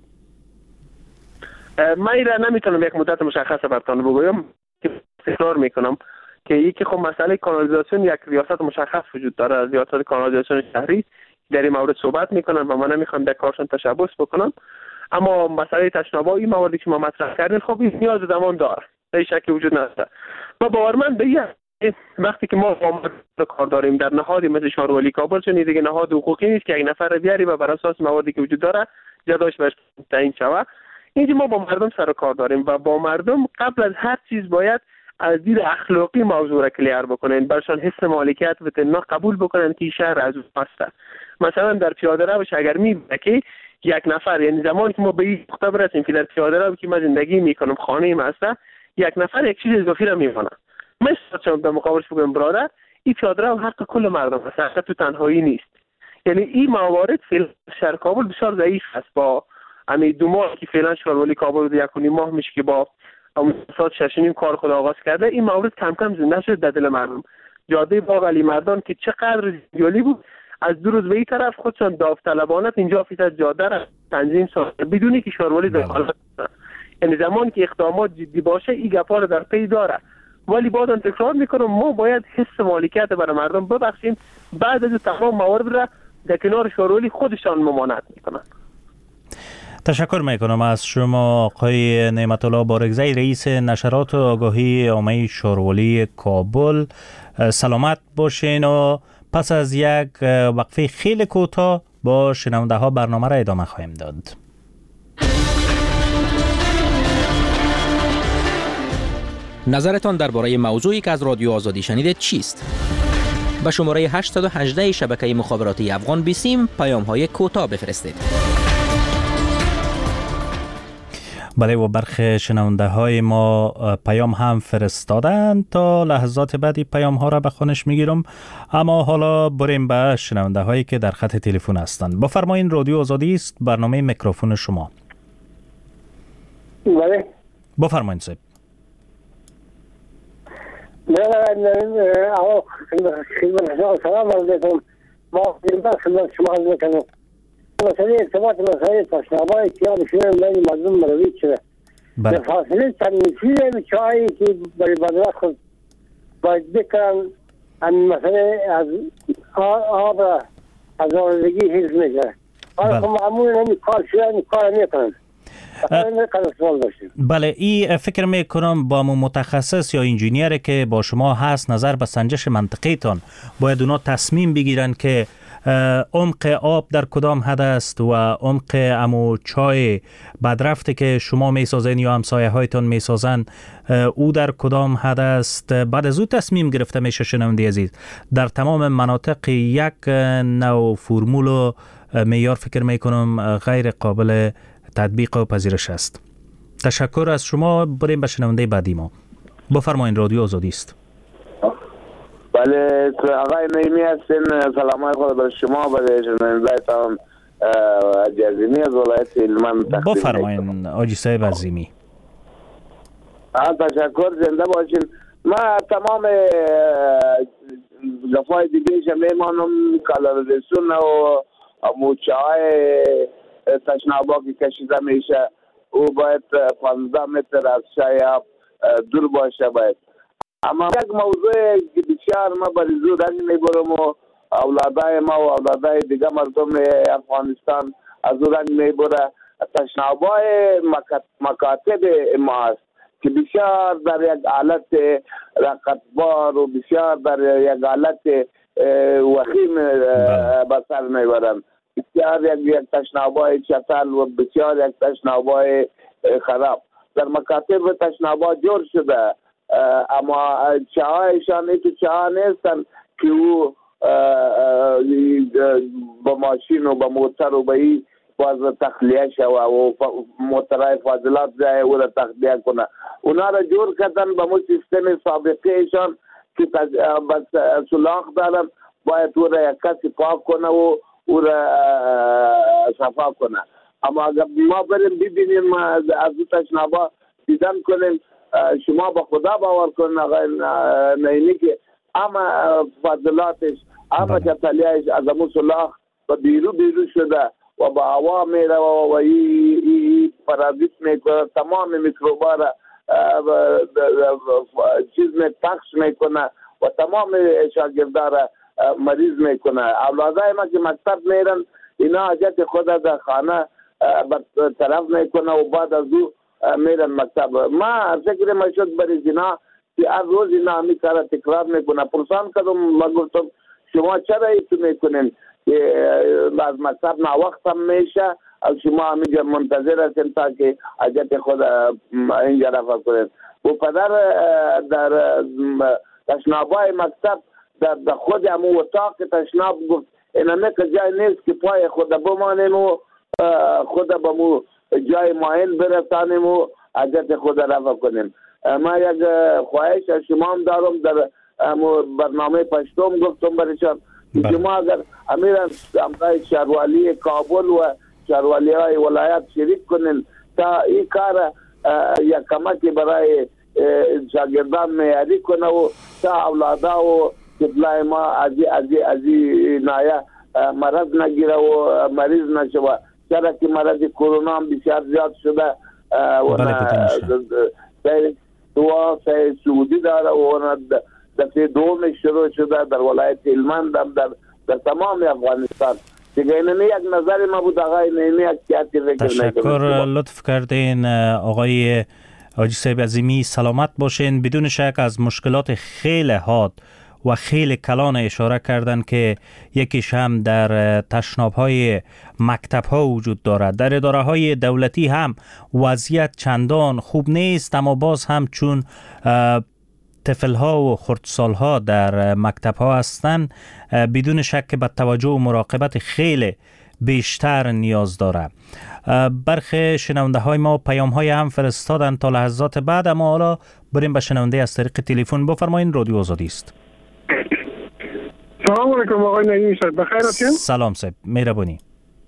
من ایره نمیتونم یک مدت مشخص براتون بگویم، تکرار میکنم که یکی خب مسئله کانالیزاسیون یک ریاست مشخص وجود داره، ریاست کانالیزاسیون شهری در این مورد صحبت میکنن و من نمیخوام در کارشون تشبث بکنم. اما مسئله تشنابا این مواردی که ما مطرح کردیم خب این نیاز زمان داره، در شکی وجود نداره. و باورمند به وقتی که ما کار داریم در نهادی مثل شارولی کابل، چون دیگه نهاد حقوقی نیست که یک نفر بیاری و بر اساس مواردی که وجود داره جداش بهش تعیین شود. اینجا ما با مردم سر کار داریم و با مردم قبل از هر چیز باید از دید اخلاقی موضوع را کلیر بکنن، برشان حس مالکیت و تنها قبول بکنن که شهر از اون هست. مثلا در پیاده روش اگر میبینه که یک نفر، یعنی زمانی که ما به این نقطه برسیم که در پیاده رو که من زندگی میکنم خانه ایم هسته، یک نفر یک چیز اضافی را میمونه، مثلا چون به مقابلش بگم برادر این پیاده رو حق کل مردم هست، تو تنهایی نیست. یعنی این موارد فعلا شهر کابل بسیار ضعیف است. با همین 2 ماه که فعلا شارولی کابل 1.5 ماه میشه که با امسال 6.5 کار خود آغاز کرده، این مورد کم کم زنده شد در دل مردم. جاده باغ علی مردان که چقدر جالی بود، از 2 روز به این طرف خودشان داوطلبانه 50% جاده را تنظیم ساخته بدونی که شارولی دخالت کنه. یعنی زمان که اقدامات جدی باشه این گپا رو در پی داره. ولی بازم تکرار میکنم ما باید حس مالکیت برای مردم ببخشیم، بعد از تمام موارد را در کنار شارولی خودشان ممانعت میکنن. تشکر میکنم از شما آقای نعمت الله بارگزی، رئیس نشرات و آگاهی عامه شارولی کابل. سلامت باشین و پس از یک وقفه خیلی کوتاه با شنونده ها برنامه را ادامه خواهیم داد. نظرتان درباره موضوعی که از رادیو آزادی شنیدید چیست؟ به شماره 818 شبکه مخابراتی افغان بیسیم پیام‌های کوتاه بفرستید. بله و برخی شنونده های ما پیام هم فرستادند، تا لحظات بعدی پیام ها را به خوانش میگیرم. اما حالا بریم به شنونده هایی که در خط تلفن هستند. بفرمایید، رادیو آزادی است، برنامه میکروفون شما. بله بفرمایید صاحب. سلام علیکم. ما خدمت شما میکنم. مسئله ارتباط مسئله تشنابای که بسیار بین مردم مروید شده. به فاصله چند متری چایی که برای بدرخ خود باید بکنن، این مسئله از آب از آلودگی حفظ میشه. حالا خب معمولا همین کار شده، این کار میکنن. بله، این فکر میکنم با متخصص یا انجینیر که با شما هست نظر به سنجش منطقی تان باید اونا تصمیم بگیرن که عمق آب در کدام حد است و عمق امو چای بدرفته که شما میسازین یا همسایه هایتان میسازن او در کدام حد است. بعد از او تصمیم گرفته میشه. شنونده عزیز، در تمام مناطق یک نوع فرمول و معیار فکر میکنم غیر قابل تطبیق و پذیرش است. تشکر از شما. بریم به شنونده بعدی ما. بفرمایید، رادیو آزادی است. بله، آقای نعیمی هستین. سلام خود بر شما، برای شنونده‌تان عزیمی از ولایت هلمند تقدیم. بفرمایید آجی صاحب عزیمی. تشکر، زنده باشین. ما تمام گفای دیگه میمانم کالریزاسیون و موچه‌های تشنابا که کشیده میشه او باید 15 متر از شایب دور باشه باید. اما یک موضوع که بسیار ما بریزو رنگ میبرم و اولادای ما و اولادای دیگه مردم افغانستان از او رنگ میبره، تشنابای مکاتب ما است که بسیار در یک حالت رقتبار و بسیار در یک حالت وخیم بسر میبرن. بسیار یک تشنابای چتل و بسیار یک تشنابای خراب در مکاتب تشنابا جور شده، اما چاهایشان ایتو چاه نیستن که او با ماشین و با موتر و با ای باز تخلیه شوه و موترهای فاضلات جای او را تخلیه کنه. اونا را جور کردن با مو سیستم سابقه ایشان که بس سلاخ دارن، باید او را یک کسی پاک کنه و او را صفا کنه. اما اگر ما بریم ببینیم از او تشنابا دیدن کنیم، شما با خدا باور کنید آقای نعیمی که اما فاضلاتش اما چتلیهش از امو سلاخ و بیرو شده و با هوا میره و ای پرازیت میکنه، تمام میکروبا را چیز می پخش میکنه و تمام شاگردا را مریض میکنه. اولادای ما که مکتب میرن اینا حاجت خود در خانه طرف میکنه و بعد از او میرن مکتب. ما فکر ما شد برای زنا که هر روز اینا همی کار تکرار میکنه. پرسان کردم، ما گفتم شما چرا ایتو میکنین که از مکتب نا وقت هم میشه و شما همینجا منتظر هستین تا که حاجت خود اینجا رفع کنین. و پدر در تشنابای مکتب در خود همون اتاق تشناب گفت اینمه که جای نیست که پای خود بمانیم و خود به مو جای معین برسانیم و حاجت خود رفع کنیم. ما یک خواهش از شما هم دارم، در برنامه پشتم گفتم برایشان که شما اگر امیران شهروالی کابل و شهروالی های ولایت شریک کنین تا این کار یک کمکی برای شاگردان معیاری کنه و تا اولادا و طفلای ما از نایه مرض نگیره و مریض نشوه، چرا که مرض کرونا هم بسیار زیاد شده و دوا سعودی داره و دفعه دوم شروع شده در ولایت هلمند، در تمام افغانستان. دیگه اینه یک نظر ما بود آقای نعیمی اکتیاتی فکر تشکر، لطف کردین آقای حاجی صاحب عظیمی، سلامت باشین. بدون شک از مشکلات خیلی حاد و خیلی کلان اشاره کردن که یکیش هم در تشناب‌های مکتب‌ها وجود دارد. در اداره‌های دولتی هم وضعیت چندان خوب نیست، اما باز هم چون طفل‌ها و خردسال‌ها در مکتب‌ها هستند، بدون شک به توجه و مراقبت خیلی بیشتر نیاز داره. برخی شنونده های ما پیام های هم فرستادن تا لحظات بعد، اما حالا بریم به شنونده از طریق تلفن. بفرمایید، رادیو آزادی است. سلام علیکم آقای نعیمی صاحب، بخیر هستین؟ سلام صاحب، مهربانی.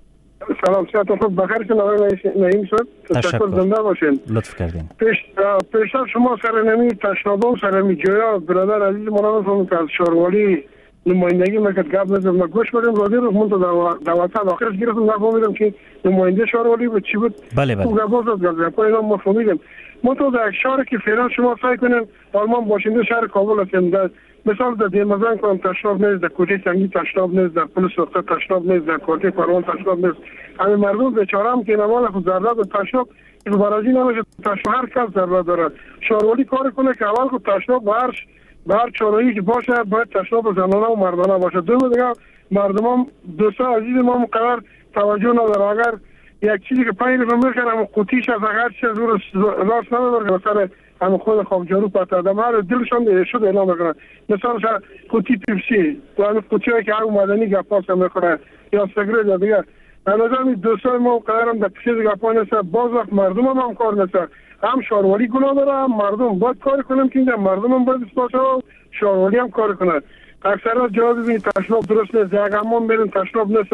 سلام، صحتون خوب؟ بخیر هستین آقای نعیمی صاحب؟ تشکر، زنده باشین. لطف کردین. پیشتر شما سرنمی تشنابا و سرنمی جویا برادر عزیز مولانا صاحب که از شهرولی نمایندگی میکرد گپ نزد، ما گوش کردیم رادیو رو، من تو دعوت آخرش گرفتم نفهمیدم که نماینده شهرولی بود چی بود. بله تو گپ اینا ما فهمیدم. من تو در شهر که فعلا شما سعی کنین آلمان باشنده شهر کابل هستیم، مثال در دیمزان کنم تشناب نیست، در کوچه سنگی تشناب نیست، در پل سرخه تشناب نیست، در کوچه پروان تشناب نیست. همین مردم بیچاره هم که نمال خود ضرورت تشناب برازی نمیشه، تشناب هر کس ضرورت داره. شهرولی کار کنه که اول خود تشناب به هر چاره‌ای که باشه باید تشناب زنانه و مردانه باشه. دوم دیگه مردم دوستا عزیز ما مقرر توجه نداره، اگر یک چیزی که پایین رو میخوره هم قوطیش از اگر چیز رو راست نداره مثلا هم خود خوابجارو پتاده ما رو دلشان شد اعلام میکنن، مثلا قوطی پیپسی و هم قوطی هایی که هم مدنی گپاس هم میخوره یا سگرت یا دیگه. نظرم دوستای ما قرارم در پیش گپا نیست، باز وقت مردم هم کار نیست، هم شهروالی گناه داره هم مردم باید کار کنم که مردم هم باید اسپاسه و شهروالی هم کار کنن. اکثر جواب ببینید تشناب درست نیست، یک همون برین تشناب نیست،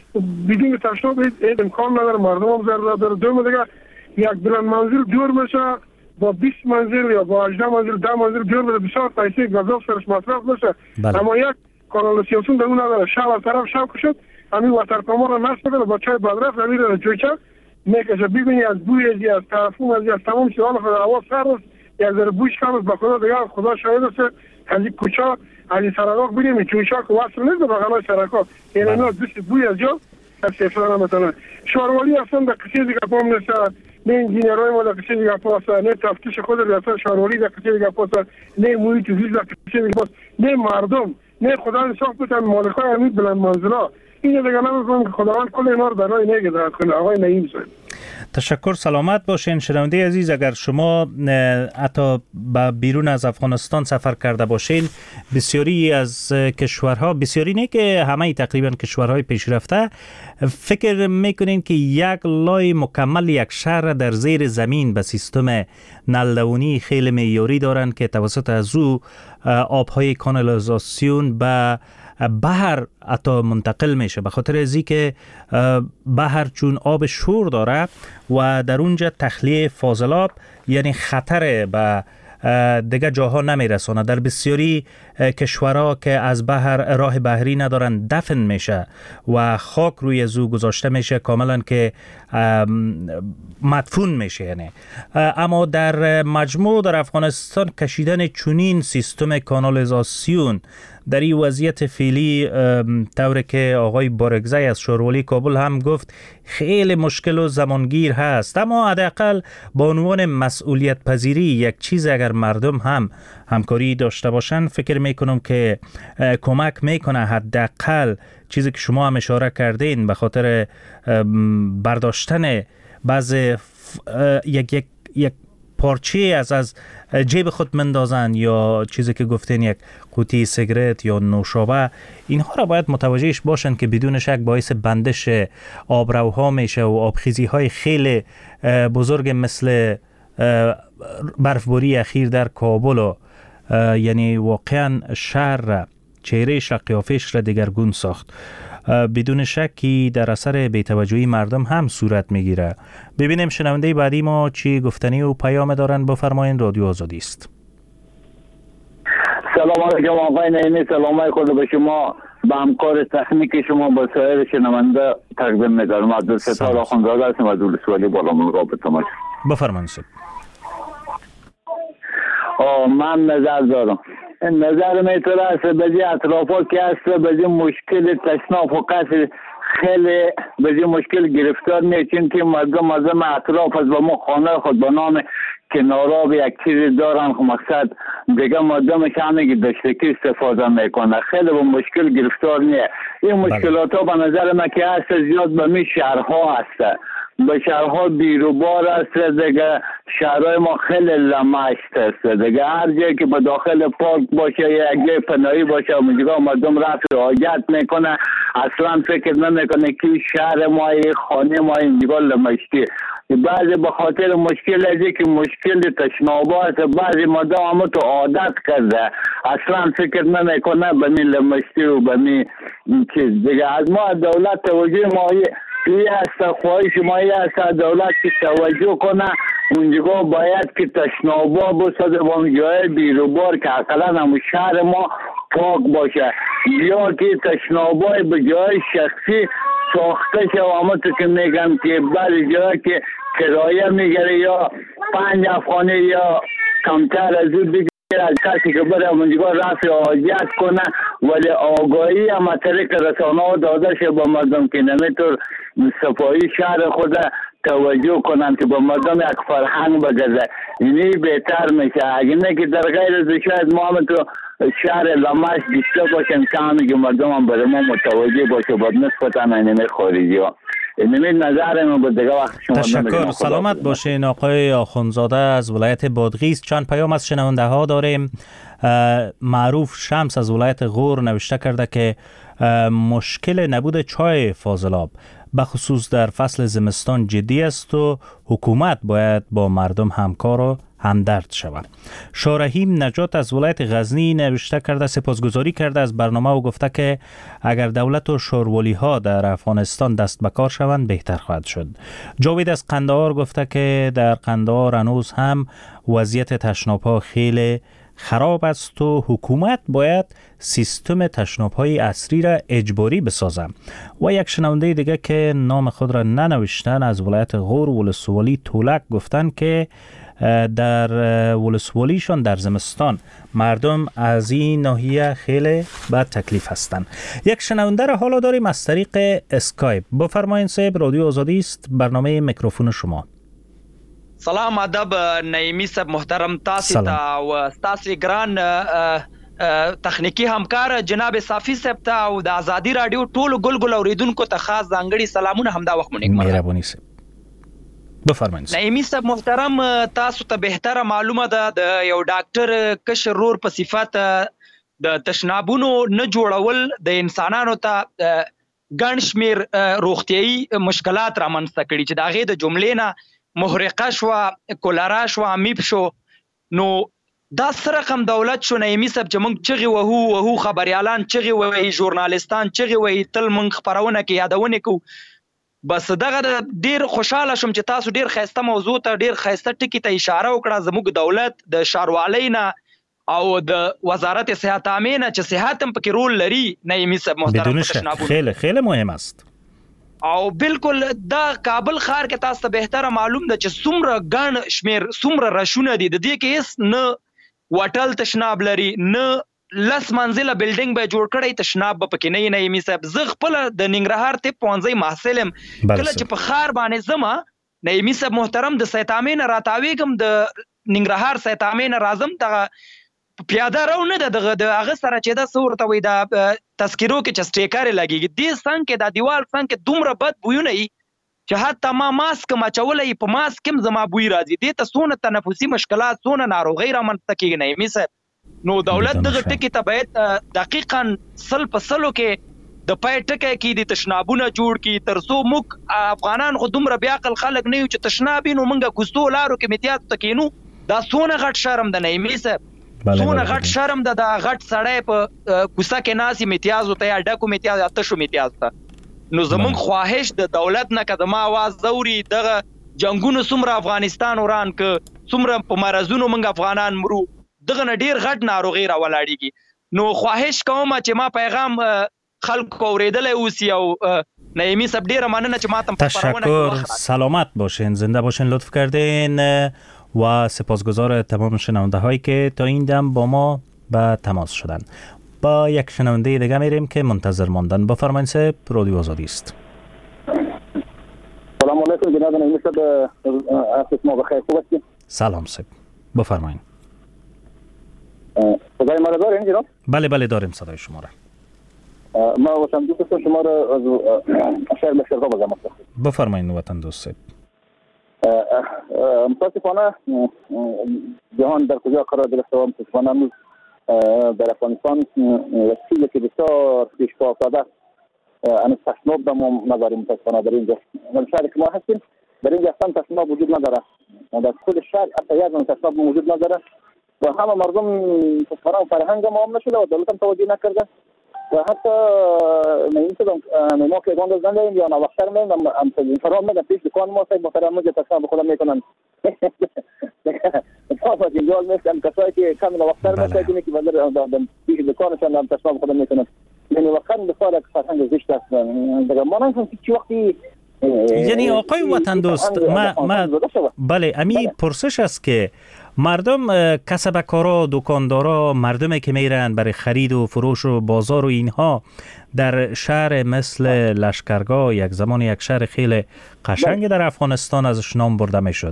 بدون تشناب امکان نداره، مردم هم ضرورت داره. دوم دیگه یک بلند منزل دور میشه با 20 منزل یا با 18 منزل 10 منزل دور بده، بسیار پیسه گازاف سرش مصرف میشه. اما یک کانالیزاسیون در اون نداره، شب از طرف شب کشد همین واترکامو رو نصب کنه با چای بدرفت همین رو جویچه میکشه. ببینی از بوی از طرفون از تمام چیزها خود هوا سرد است، یک ذره بوش کم است. با خدا دیگه خدا شاهد است از این کوچه از این سرکا ببینیم جویچه که وصل نیست به بغلای سرکا، یعنی اینا دوست بوی از جا از سفران مثلا شهروالی اصلا در کسی دیگه پام نیست، نه انجینیرهای ما در کسی دیگه پاست، نه تفتیش خود ریاست شهروالی در کسی دیگه پاست، نه محیط زیست در کسی دیگه پاست، نه مردم، نه خدا انصاف بتن مالکای همین بلند منزلا. این دیگه نمی‌فهمم که خداوند کل اینا رو برای نگذارد کنه. آقای نعیم صاحب تشکر، سلامت باشین. شنونده عزیز، اگر شما حتی به بیرون از افغانستان سفر کرده باشین، بسیاری از کشورها، بسیاری نه که همه تقریبا کشورهای پیشرفته، فکر میکنین که یک لای مکمل یک شهر در زیر زمین به سیستم نلدونی خیلی معیاری دارن که توسط از او آبهای کانالیزاسیون به بحر حتی منتقل میشه، به خاطر از اینکه بحر چون آب شور داره و در اونجا تخلیه فاضلاب یعنی خطر به دیگه جاها نمیرسونه. در بسیاری کشورها که از بحر راه بحری ندارن دفن میشه و خاک روی زو گذاشته میشه کاملا که مدفون میشه یعنی. اما در مجموع در افغانستان کشیدن چنین سیستم کانالیزاسیون در این وضعیت فعلی طوری که آقای بارگزی از شورولی کابل هم گفت خیلی مشکل و زمانگیر هست، اما حداقل با عنوان مسئولیت پذیری یک چیز اگر مردم هم همکاری داشته باشن فکر میکنم که کمک میکنه. حداقل چیزی که شما هم اشاره کردین به خاطر برداشتن بعض یک پارچه از جیب خود مندازن یا چیزی که گفتین یک قوطی سیگرت یا نوشابه، اینها را باید متوجهش باشن که بدون شک باعث بندش آبروها میشه و آبخیزی های خیلی بزرگ مثل برفباری اخیر در کابل و یعنی واقعا شهر چهرهش را قیافش را دگرگون ساخت. بدون شکی در اثر بی‌توجهی مردم هم صورت میگیره. ببینیم شنونده بعدی ما چی گفتنی و پیام دارن. بفرمایید، رادیو آزادی است. سلام علیکم آقای نعیمی، سلام خود به شما، به همکار تکنیک شما، با سایر شنونده تقدیم می‌کنم. عبدالستار آخوندزاده هستم از ولسوالی بالامون رابطه ما. بفرمایید. من نظر دارم. نظر میتونه است بجی اطرافا که است بجی مشکل تشناف و قصر خیلی بجی مشکل گرفتار میشین که مردم از اطراف از با ما خانه خود به نام کناراب یک چیزی دارن که مقصد دیگه مردمش همه که دشتکی استفاده میکنه، خیلی با مشکل گرفتار نیه. این مشکلات ها به نظر من که هست زیاد به می شهرها هست، به شهرها بیروبار است دیگه. شهرهای ما خیلی لمشت است دیگه. هر جایی که به داخل پارک باشه یا یک جای پناهی باشه اونجا مردم رفع حاجت میکنه، اصلا فکر نمیکنه که شهر ما خانه ما اینجا لمشتی. بعضی به خاطر مشکل ازی که مشکل تشنابا است، بعضی مردم هم تو عادت کرده اصلا فکر نمیکنه به می لمشتی و به می چیز دیگه. از ما دولت توجه ما این است، خواهش ما این است دولت که توجه کنه اونجا باید که تشنابا بسازه و اون جای بیروبار که اقلا هم شهر ما پاک باشه، یا که تشنابای به جای شخصی ساخته شه. و همه تو که میگم که بعضی جایی که کرایه میگره یا 5 افغانی یا کمتر از اون دیگه از کسی که بره اونجا رفع حاجت کنه، ولی آگاهی هم طریق رسانه ها داده شه با مردم که نمیتور صفایی شهر خود توجه کنن که با مردم یک فرهنگ بگذاره. اینی بهتر میشه. اگه نه که در غیر از شاید ما هم تو شهر لمش بیشتر باشن که همه که مردم هم برای ما متوجه باشه با نسبتا اینمی خارجی ها. اینمی نظر من بود دیگه وقت شما. تشکر، سلامت باشین آقای آخوندزاده از ولایت بادغیس. چند پیام از شنونده ها داریم. معروف شمس از ولایت غور نوشته کرده که مشکل نبود چای فاضلاب بخصوص در فصل زمستان جدی است و حکومت باید با مردم همکار و همدرد شود. شارحیم نجات از ولایت غزنی نوشته کرده سپاسگزاری کرده از برنامه و گفته که اگر دولت و شورولی ها در افغانستان دست به کار شوند بهتر خواهد شد. جاوید از قندهار گفته که در قندهار هنوز هم وضعیت تشناب ها خیلی خراب است و حکومت باید سیستم تشناب‌های اصلی را اجباری بسازد. و یک شنونده دیگه که نام خود را ننوشتن از ولایت غور ولسوالی تولک گفتن که در ولسوالیشان در زمستان مردم از این ناحیه خیلی به تکلیف هستند. یک شنونده را حالا داریم از طریق اسکایپ. بفرمایید صاحب، رادیو آزادی است، برنامه میکروفون شما. سلام ادب نعیمی صاحب محترم، تاسو ته او تاسو ګران تخنیکی همکار جناب صافی صاحب ته او د ازادي رادیو ټول ګلګل اوریدونکو ته خاص ځانګړي سلامونه همدا وخت مونږ مهرباني صاحب بفرمایئ. نعیمی صاحب محترم، تاسو ته بهتره معلومه ده د یو ډاکټر کشر رور په صفت د تشنابونو نه جوړول د انسانانو ته ګڼ شمیر روغتیایي مشکلات رامنځته کړي چې د هغې د جملې نه محرقه شوه، کولرا شوه، امیب شو. نو دا څه رقم دولت شو نعیمي صاحب چې موږ چغې وهو خبریالان چغې وهي، ژورنالستان چغې وهي، تل موږ خپرونه کې یادونې کوو. بس دغه ډېر خوشحاله شوم چې تاسو ډېر ښایسته موضوع ته ډېر ښایسته ټکي ته اشاره وکړه. زموږ دولت د ښاروالۍ نه او د وزارت صحت عامه نه چې صحت هم پکې رول لري نعیمي صاحب محترم، بدون شک خیلی خیلی مهم است. او بالکل دا کابل ښار کې تاسو ته بهتره معلوم ده چې څومره ګڼ شمیر څومره رشونه دي، د دې کې هیڅ نه واټل تشناب لري، نه 10 منزله بلډینګ به جوړ کړی تشناب به پکې نه نعیمي صاحب. زه خپل د ننګرهار طب پوهنځي محصل یم، کله چې په ښار باندې ځم نعیمي صاحب محترم د صحت عامه نه راتاویږم، د ننګرهار صحت عامه نه راځم، دغه پیاده رو نه ده د هغه سره چې دا څه ورته وایي د تذکرو کې چې سټیکرې لګېږي، دې څنګ کې دا دیوال څنګ کې دومره بد بویونه وي چې حتی ما ماسک اچولی په ماسک هم زما بوی راځي. دې ته څونه تنفسي مشکلات، څونه ناروغۍ رامنځته کېږي نعیمي صاحب. نو دولت دغه ټکي ته باید دقیقاً 100% کې د پای ټکی کې د تشنابونه جوړ کړي، تر څو موږ افغانان خو دومره بیا عقل خلک نه یو چې تشناب وي نو موږ کوڅو لارو کې امتیاز ته کینو. دا څونه غټ شرم ده نعیمي صاحب، څونه غټ شرم ده دا غټ سړی په کوڅه کې ناسي امتیاز ته یا ډکو امتیاز یا تشو امتیاز ته. نو زمونږ خواهش د دولت نه که زما آواز ځوري، دغه جنګونو څومره افغانستان وران که څومره په مرضونو موږ افغانان مرو، دغه نه ډېر غټ ناروغۍ راولاړېږي. نو خواهش کوم چې ما پیغام خلکو اوریدلی اوسي. او نعیمی صاحب ډېره مننه چې ما ته تشکر، سلامت باشین، زنده باشین، لطف کردین و سپاسگزار تمام شنونده هایی که تا این دم با ما به تماس شدن. با یک شنونده دیگه میریم که منتظر ماندن. بفرمایید صاحب، رادیو آزادی است. سلام علیکم جناب نعیمی صاحب، وقت شما بخیر، خوب هستید؟ سلام صاحب، بفرمایید. صدای ما را دارین جناب؟ بله بله داریم صدای شما را. ما وطن دوست هستم، شما را از شهر بشیرها بازم هستم. بفرمایید وطن دوست صاحب. متاسفانه جهان در کجا قرار گرفته و متاسفانه در افغانستان چیزی که بسیار پیش پا افتاده هنوز تشناب هم نداریم. متاسفانه در اینجا شهری که ما هستیم در اینجا اصلا تشناب وجود نداره، در کل شهر حتی یک دونه تشناب وجود نداره و همه مردم متاسفانه فرهنگ هم عام نشده و دولت هم توجه نکرده و حتی ما که اقوان داریم نداریم یا نوختر میم هم فرام میدن پیش دکان ما سایب محترم مجھے تشناب خودم میکنن اتفاقا جنجال میشن کسایی که کم نوختر میکنن که بندر پیش دکانشان هم تشناب خودم میکنن. یعنی واقعا بسیار یک فرهنگ زشت است. ما نمی‌فهمم که چی وقتی یعنی آقای وطن دوست بله امی پرسش است که مردم کسب کارا، دکاندارا، مردمی که میرن برای خرید و فروش و بازار و اینها در شهر مثل لشکرگاه، یک زمان یک شهر خیلی قشنگ در افغانستان ازش نام برده میشد،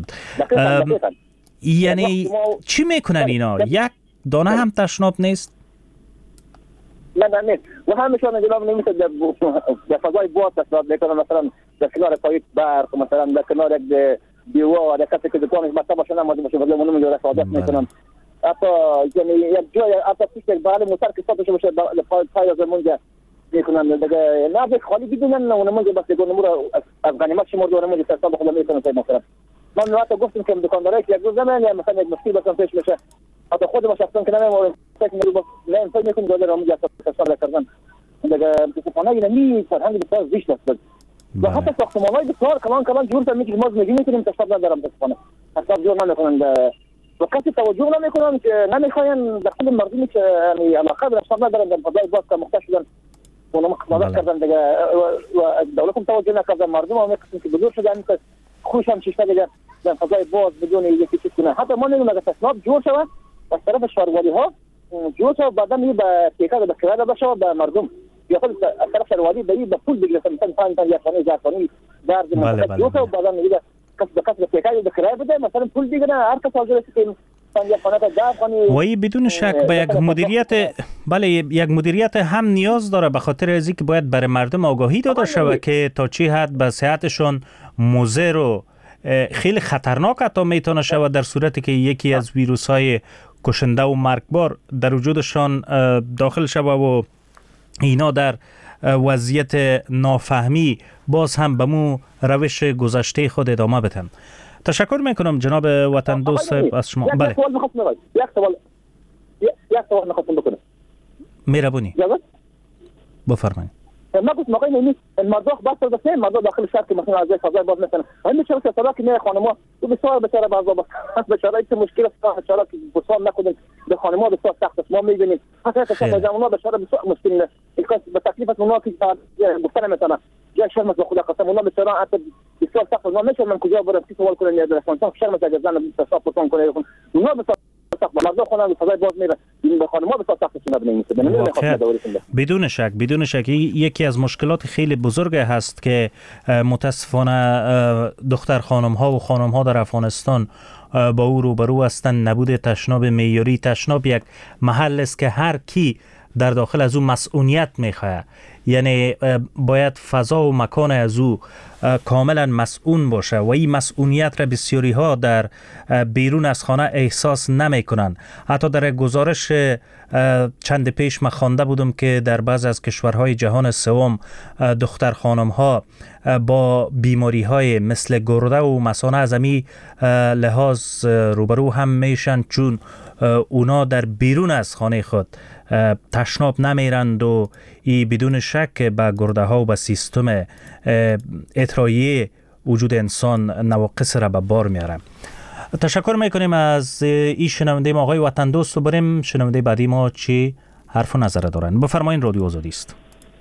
یعنی چی میکنن اینا؟ یک دانه هم تشناب نیست؟ نه نیست و همشان جناب نمیشه در فضای باز تشناب میکنن، مثلا در کنار پایپ برق، مثلا در کنار یک دیوار، در کسی که دکانش مطلب باشه نمازی باشه ولی منو میگه رفاقت میکنن. حتی یعنی یک جای حتی پیش یک بغل موتر که صاحبش باشه پای از منجا میکنن دیگه، نه خالی بدونن اون منجا بس دیگه نمور از غنیمت شمرده اون منجا تشناب خود میکنن. پای مثلا من حتی گفتم که دکاندارایی که یک روز زمان یا مثلا یک مشکل بسن پیش میشه حتی خود ما شخصا که نمیمونم فکر میکنم نه انسان میکنم داره رو میگه تشناب کردن دیگه متاسفانه اینمی فرهنگ بسیار زشت است. و حتی ساختمان‌های بسیار کمان جور تا میگه ما میگیم تشناب ندارم متاسفانه تشناب جور نمیکنن و کسی توجه نمیکنن که نمیخواین در خود مردمی که یعنی علاقه به تشناب ندارن در فضای باز که محتاج شدن اونم مقاومت کردن دیگه و دولت هم توجه نکرد، مردم هم میگن که بزرگ شدن که خوش هم چیزا دیگه در فضای باز بدون یکی چیز کنه. حتی ما نمیگم اگه تشناب جور شود از طرف شهرواری ها جور شود بعدا می به تیکا به کرایه بشه به مردم یا خود از طرف شهرواری به پول بگیره مثلا 5 یا 10 درز جور شود بعدا میگه کس به کس به تیکا به کرایه بده مثلا پول دیگه هر کس حاضر است که وای بدون شک به یک مدیریت، بله یک مدیریت هم نیاز داره، به خاطر از اینکه باید برای مردم آگاهی داده شود که تا چه حد به صحتشون مضر و خیلی خطرناک حتی میتونه شود در صورتی که یکی از ویروس های کشنده و مرگبار در وجودشان داخل شود و اینا در وضعیت نافهمی باز هم به مو روش گذشته خود ادامه بدن. تشکر میکنم جناب وطن دوست از شما. بله یک سوال میخواستم بکنم. مهربونی بفرمایید. ما گفت موقعی نیست الموضوع بس بس موضوع داخل شهر که مثلا از فضای باز مثلا همین چه سبب که نه خانم‌ها تو بسیار بسیار بعضا به شرایط مشکل است، شرایط بسیار نکنید به خانم‌ها بسیار سخت است. ما می‌بینیم حتی که جوان‌ها به شرایط بسیار مشکل است. اینکه به تکلیف اونها که گفتن مثلا جای شرم از خدا قسم اونها بسیار حتی بسیار سخت است. ما نمی‌تونم من کجا برم که سوال کنم یا در شرم از اجازه تصاحب بکنم کنه اونها بسیار موضوع خونه به فضای باز میره به خانم‌ها بسیار سخت است. بدون شک یکی از مشکلات خیلی بزرگ هست که متاسفانه دختر خانم‌ها و خانم‌ها در افغانستان با او روبرو هستند. نبود تشناب معیاری. تشناب یک محل است که هر کی در داخل از او مسئولیت میخواه، یعنی باید فضا و مکان از او کاملا مسئول باشه و این مسئولیت را بسیاری ها در بیرون از خانه احساس نمی کنن. حتی در گزارش چند پیش من خوانده بودم که در بعض از کشورهای جهان سوم دختر خانم ها با بیماری های مثل گرده و مثانه از امی لحاظ روبرو هم میشن، چون اونا در بیرون از خانه خود تشناب نمیرند و ای بدون شک به گرده ها و به سیستم اطرایه وجود انسان نواقص را به بار میاره. تشکر میکنیم از این شنونده ما آقای وطن دوست و بریم شنونده بعدی ما چی حرف و نظر دارن. بفرمایین، رادیو آزادی است.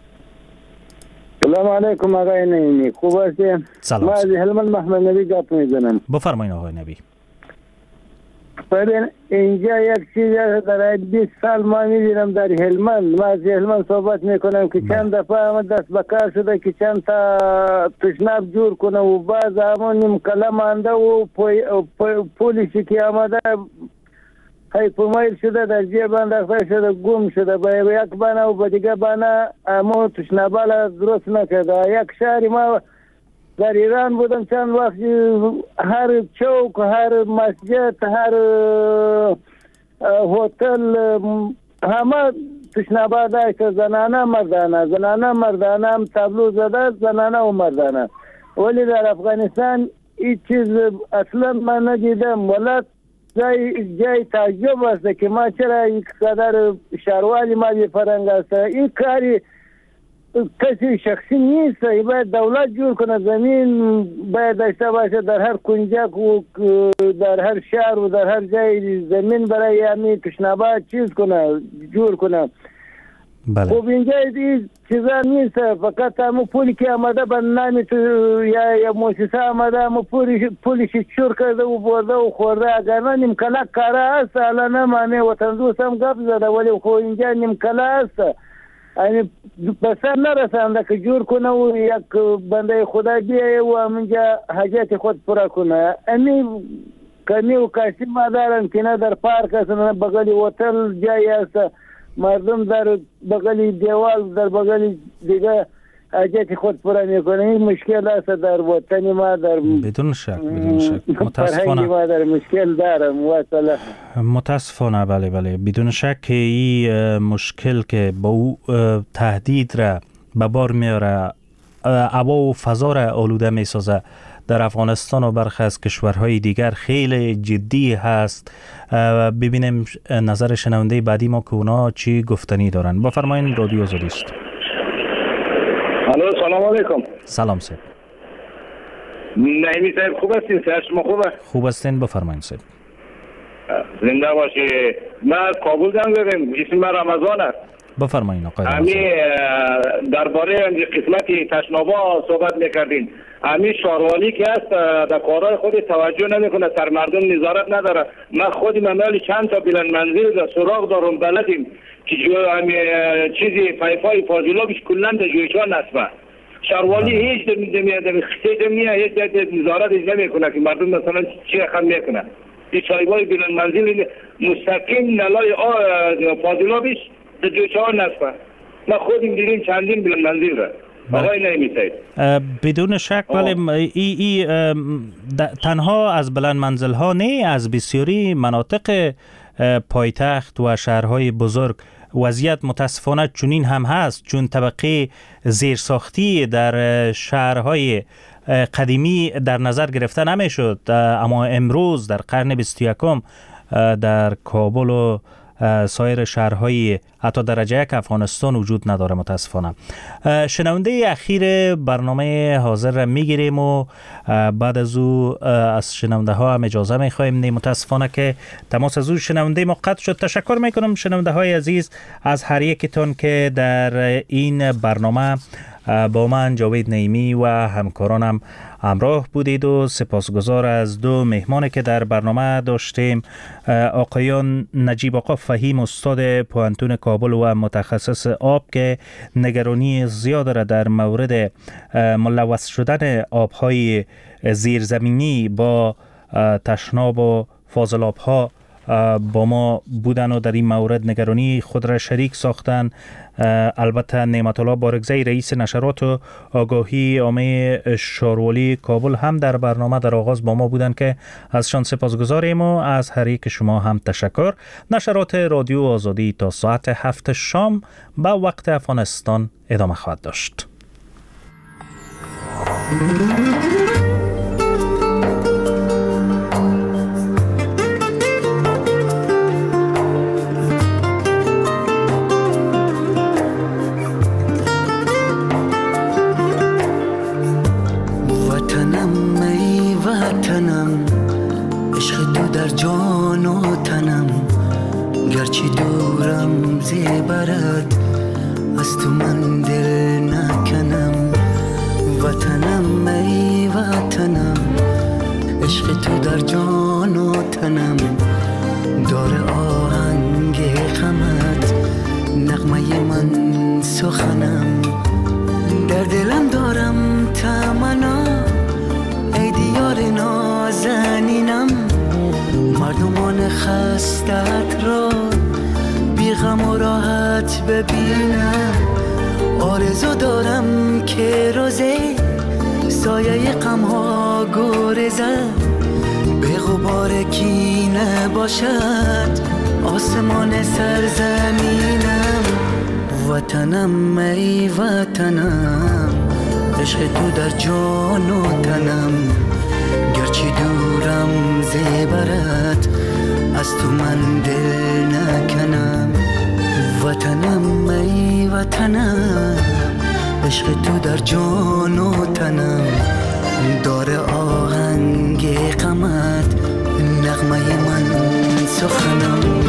سلام علیکم آقای نعیمی، خوب هستید؟ سلام. ما از هلمند محمد نبی گپ میزنم. بفرمایین آقای نبی. ببین اینجا یک چیز در 20 سال ما میبینم در هلمند، ما از هلمند صحبت میکنم که چند دفعه آمد دست بکار شده که چند تا تشناب جور کنه و بعض همون نیم کله مانده و پولیسی که آمده هایپومایل شده در جیب انداخته شده گم شده به یک بانه و به دیگه بانه همون تشنابالا درست نکرده. یک شهری ما در ایران بودم چند وقت هر چوک، هر مسجد، هر هتل همه تشنابا داشت، زنانه مردانه هم تابلو زده زنانه و مردانه. ولی در افغانستان این چیز اصلا من ندیدم. ولات جای تعجب است که ما چرا این قدر شهروالی ما بی فرنگ است. این کاری کسی شخصی نیست، باید دولت جور کنه. زمین باید داشته باشه در هر کنجک و در هر شهر و در هر جای زمین برای همین تشنابا چیز کنه، جور کنه. بله. خب اینجا این چیزا نیست، فقط همون پولی که آمده به نامی یا موسسه آمده همون پولیش چور کرده و برده و خورده. اگر نه نیم کلک کاره هست، حالا نمانه وطن دوست هم گپ زده ولی خب اینجا نیم کله هست. یعنی بسر نرسنده که جور کنه و یک بنده خدا بیایه و همینجا حاجت خود پورا کنه. امی کمی و کاشی ما دارن که نه در پارک هست، نه بغلی هتل جایی هست، مردم در بغلی دیوال در بغلی دیگه حاجت خود پورا میکنه. این مشکل است در وطن ما، در بدون شک متاسفانه ما در مشکل دارم واصله. متاسفانه بله بدون شک این مشکل که با او تهدید را به بار میاره، هوا و فضا را آلوده میسازه در افغانستان و برخی از کشورهای دیگر خیلی جدی هست. ببینیم نظر شنونده بعدی ما که اونا چی گفتنی دارن. بفرمایین، رادیو آزادی است. الو سلام علیکم. سلام صاحب. نعیمی صاحب خوب هستین؟ صحت شما خوبه؟ خوب هستین، بفرمایین صاحب. زنده باشی. من کابل زنگ زدم، اسم من رمضان است. بفرمایین آقای رمضان. امی درباره قسمت تشنابا صحبت میکردین. امی شهروالی که است در کارهای خود توجه نمیکنه، سر مردم نظارت نداره. من خودی ممالی چند تا بلند منزل در سراغ دارم بلدیم که چیزی پایپای فاضلابش کلن در جویشان نصفه. شهروالی هیچ هیچ نظارت نمیکنه که مردم مثلا چی رقم میکنه. این چایبای بلند منزل مستقیم نلای فاضلابش در جوچه ها نصفه. ما خودیم دیدیم چندین بلند منزل را. آقای نعیمی بدون شک ولی تنها از بلند منزل ها نه، از بسیاری مناطق پایتخت و شهرهای بزرگ وضعیت متاسفانه چنین هم هست، چون طبقه زیرساختی در شهرهای قدیمی در نظر گرفته نمی شد، اما امروز در قرن 21 در کابل و سایر شهرهای حتی درجه یک افغانستان وجود نداره متاسفانه. شنونده اخیر برنامه حاضر را میگیریم و بعد از او از شنونده ها هم اجازه میخوایم. متاسفانه که تماس از او شنونده ما قطع شد. تشکر میکنم شنونده های عزیز از هر یکتون که در این برنامه با من جاوید نعیمی و همکارانم همراه بودید و سپاسگزار از دو مهمانی که در برنامه داشتیم، آقایان نجیب آقا فهیم استاد پوهنتون کابل و متخصص آب که نگرانی زیاد را در مورد ملوث شدن آبهای زیرزمینی با تشناب و فاضلاب ها با ما بودن و در این مورد نگرانی خود را شریک ساختن. البته نعمت الله بارگزی رئیس نشرات و آگاهی عامه شاروالی کابل هم در برنامه در آغاز با ما بودن که ازشان سپاسگزاریم و از هر یک شما هم تشکر. نشرات رادیو آزادی تا ساعت 7 شام به وقت افغانستان ادامه خواهد داشت. جان و تنم گرچه دورم زیبرد از تو من دل نکنم. وطنم ای وطنم عشق تو در جان و تنم داره آهنگ غمت نغمه من سخنم. در دلم دارم تمنا ای دیار نازنینم، مردمان خستت را بی غم و راحت ببینم. آرزو دارم که روزه سایه غم ها گریزد، به غبار کینه باشد آسمان سرزمینم. وطنم ای وطنم عشق تو در جان و تنم گرچه دورم زیبرد از تو من دل نکنم. وطنم ای وطنم عشق تو در جان و تنم داره آهنگ غمت نغمه من سخنم.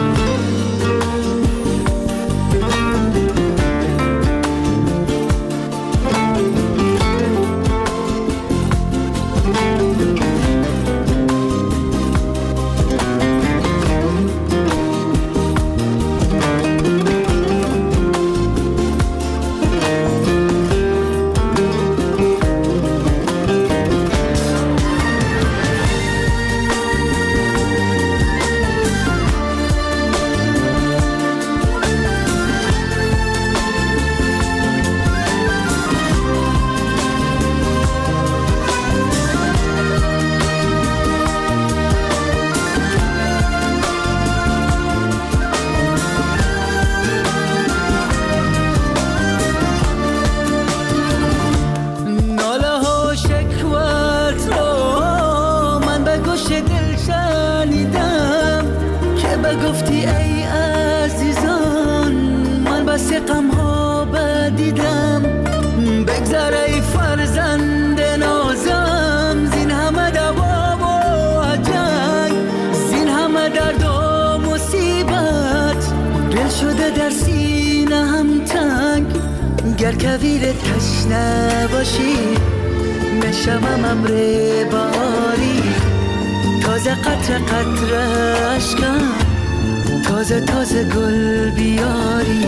گر کویر تشنه باشی نشوم امر باری، تازه قطر قطر اشکم تازه تازه گل بیاری.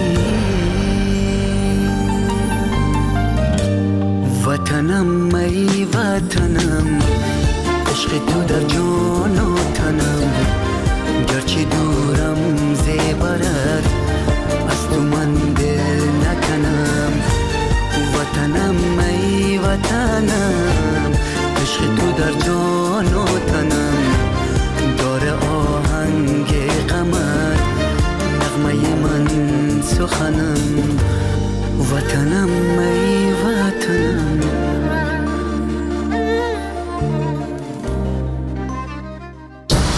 وطنم ای وطنم عشق تو در جان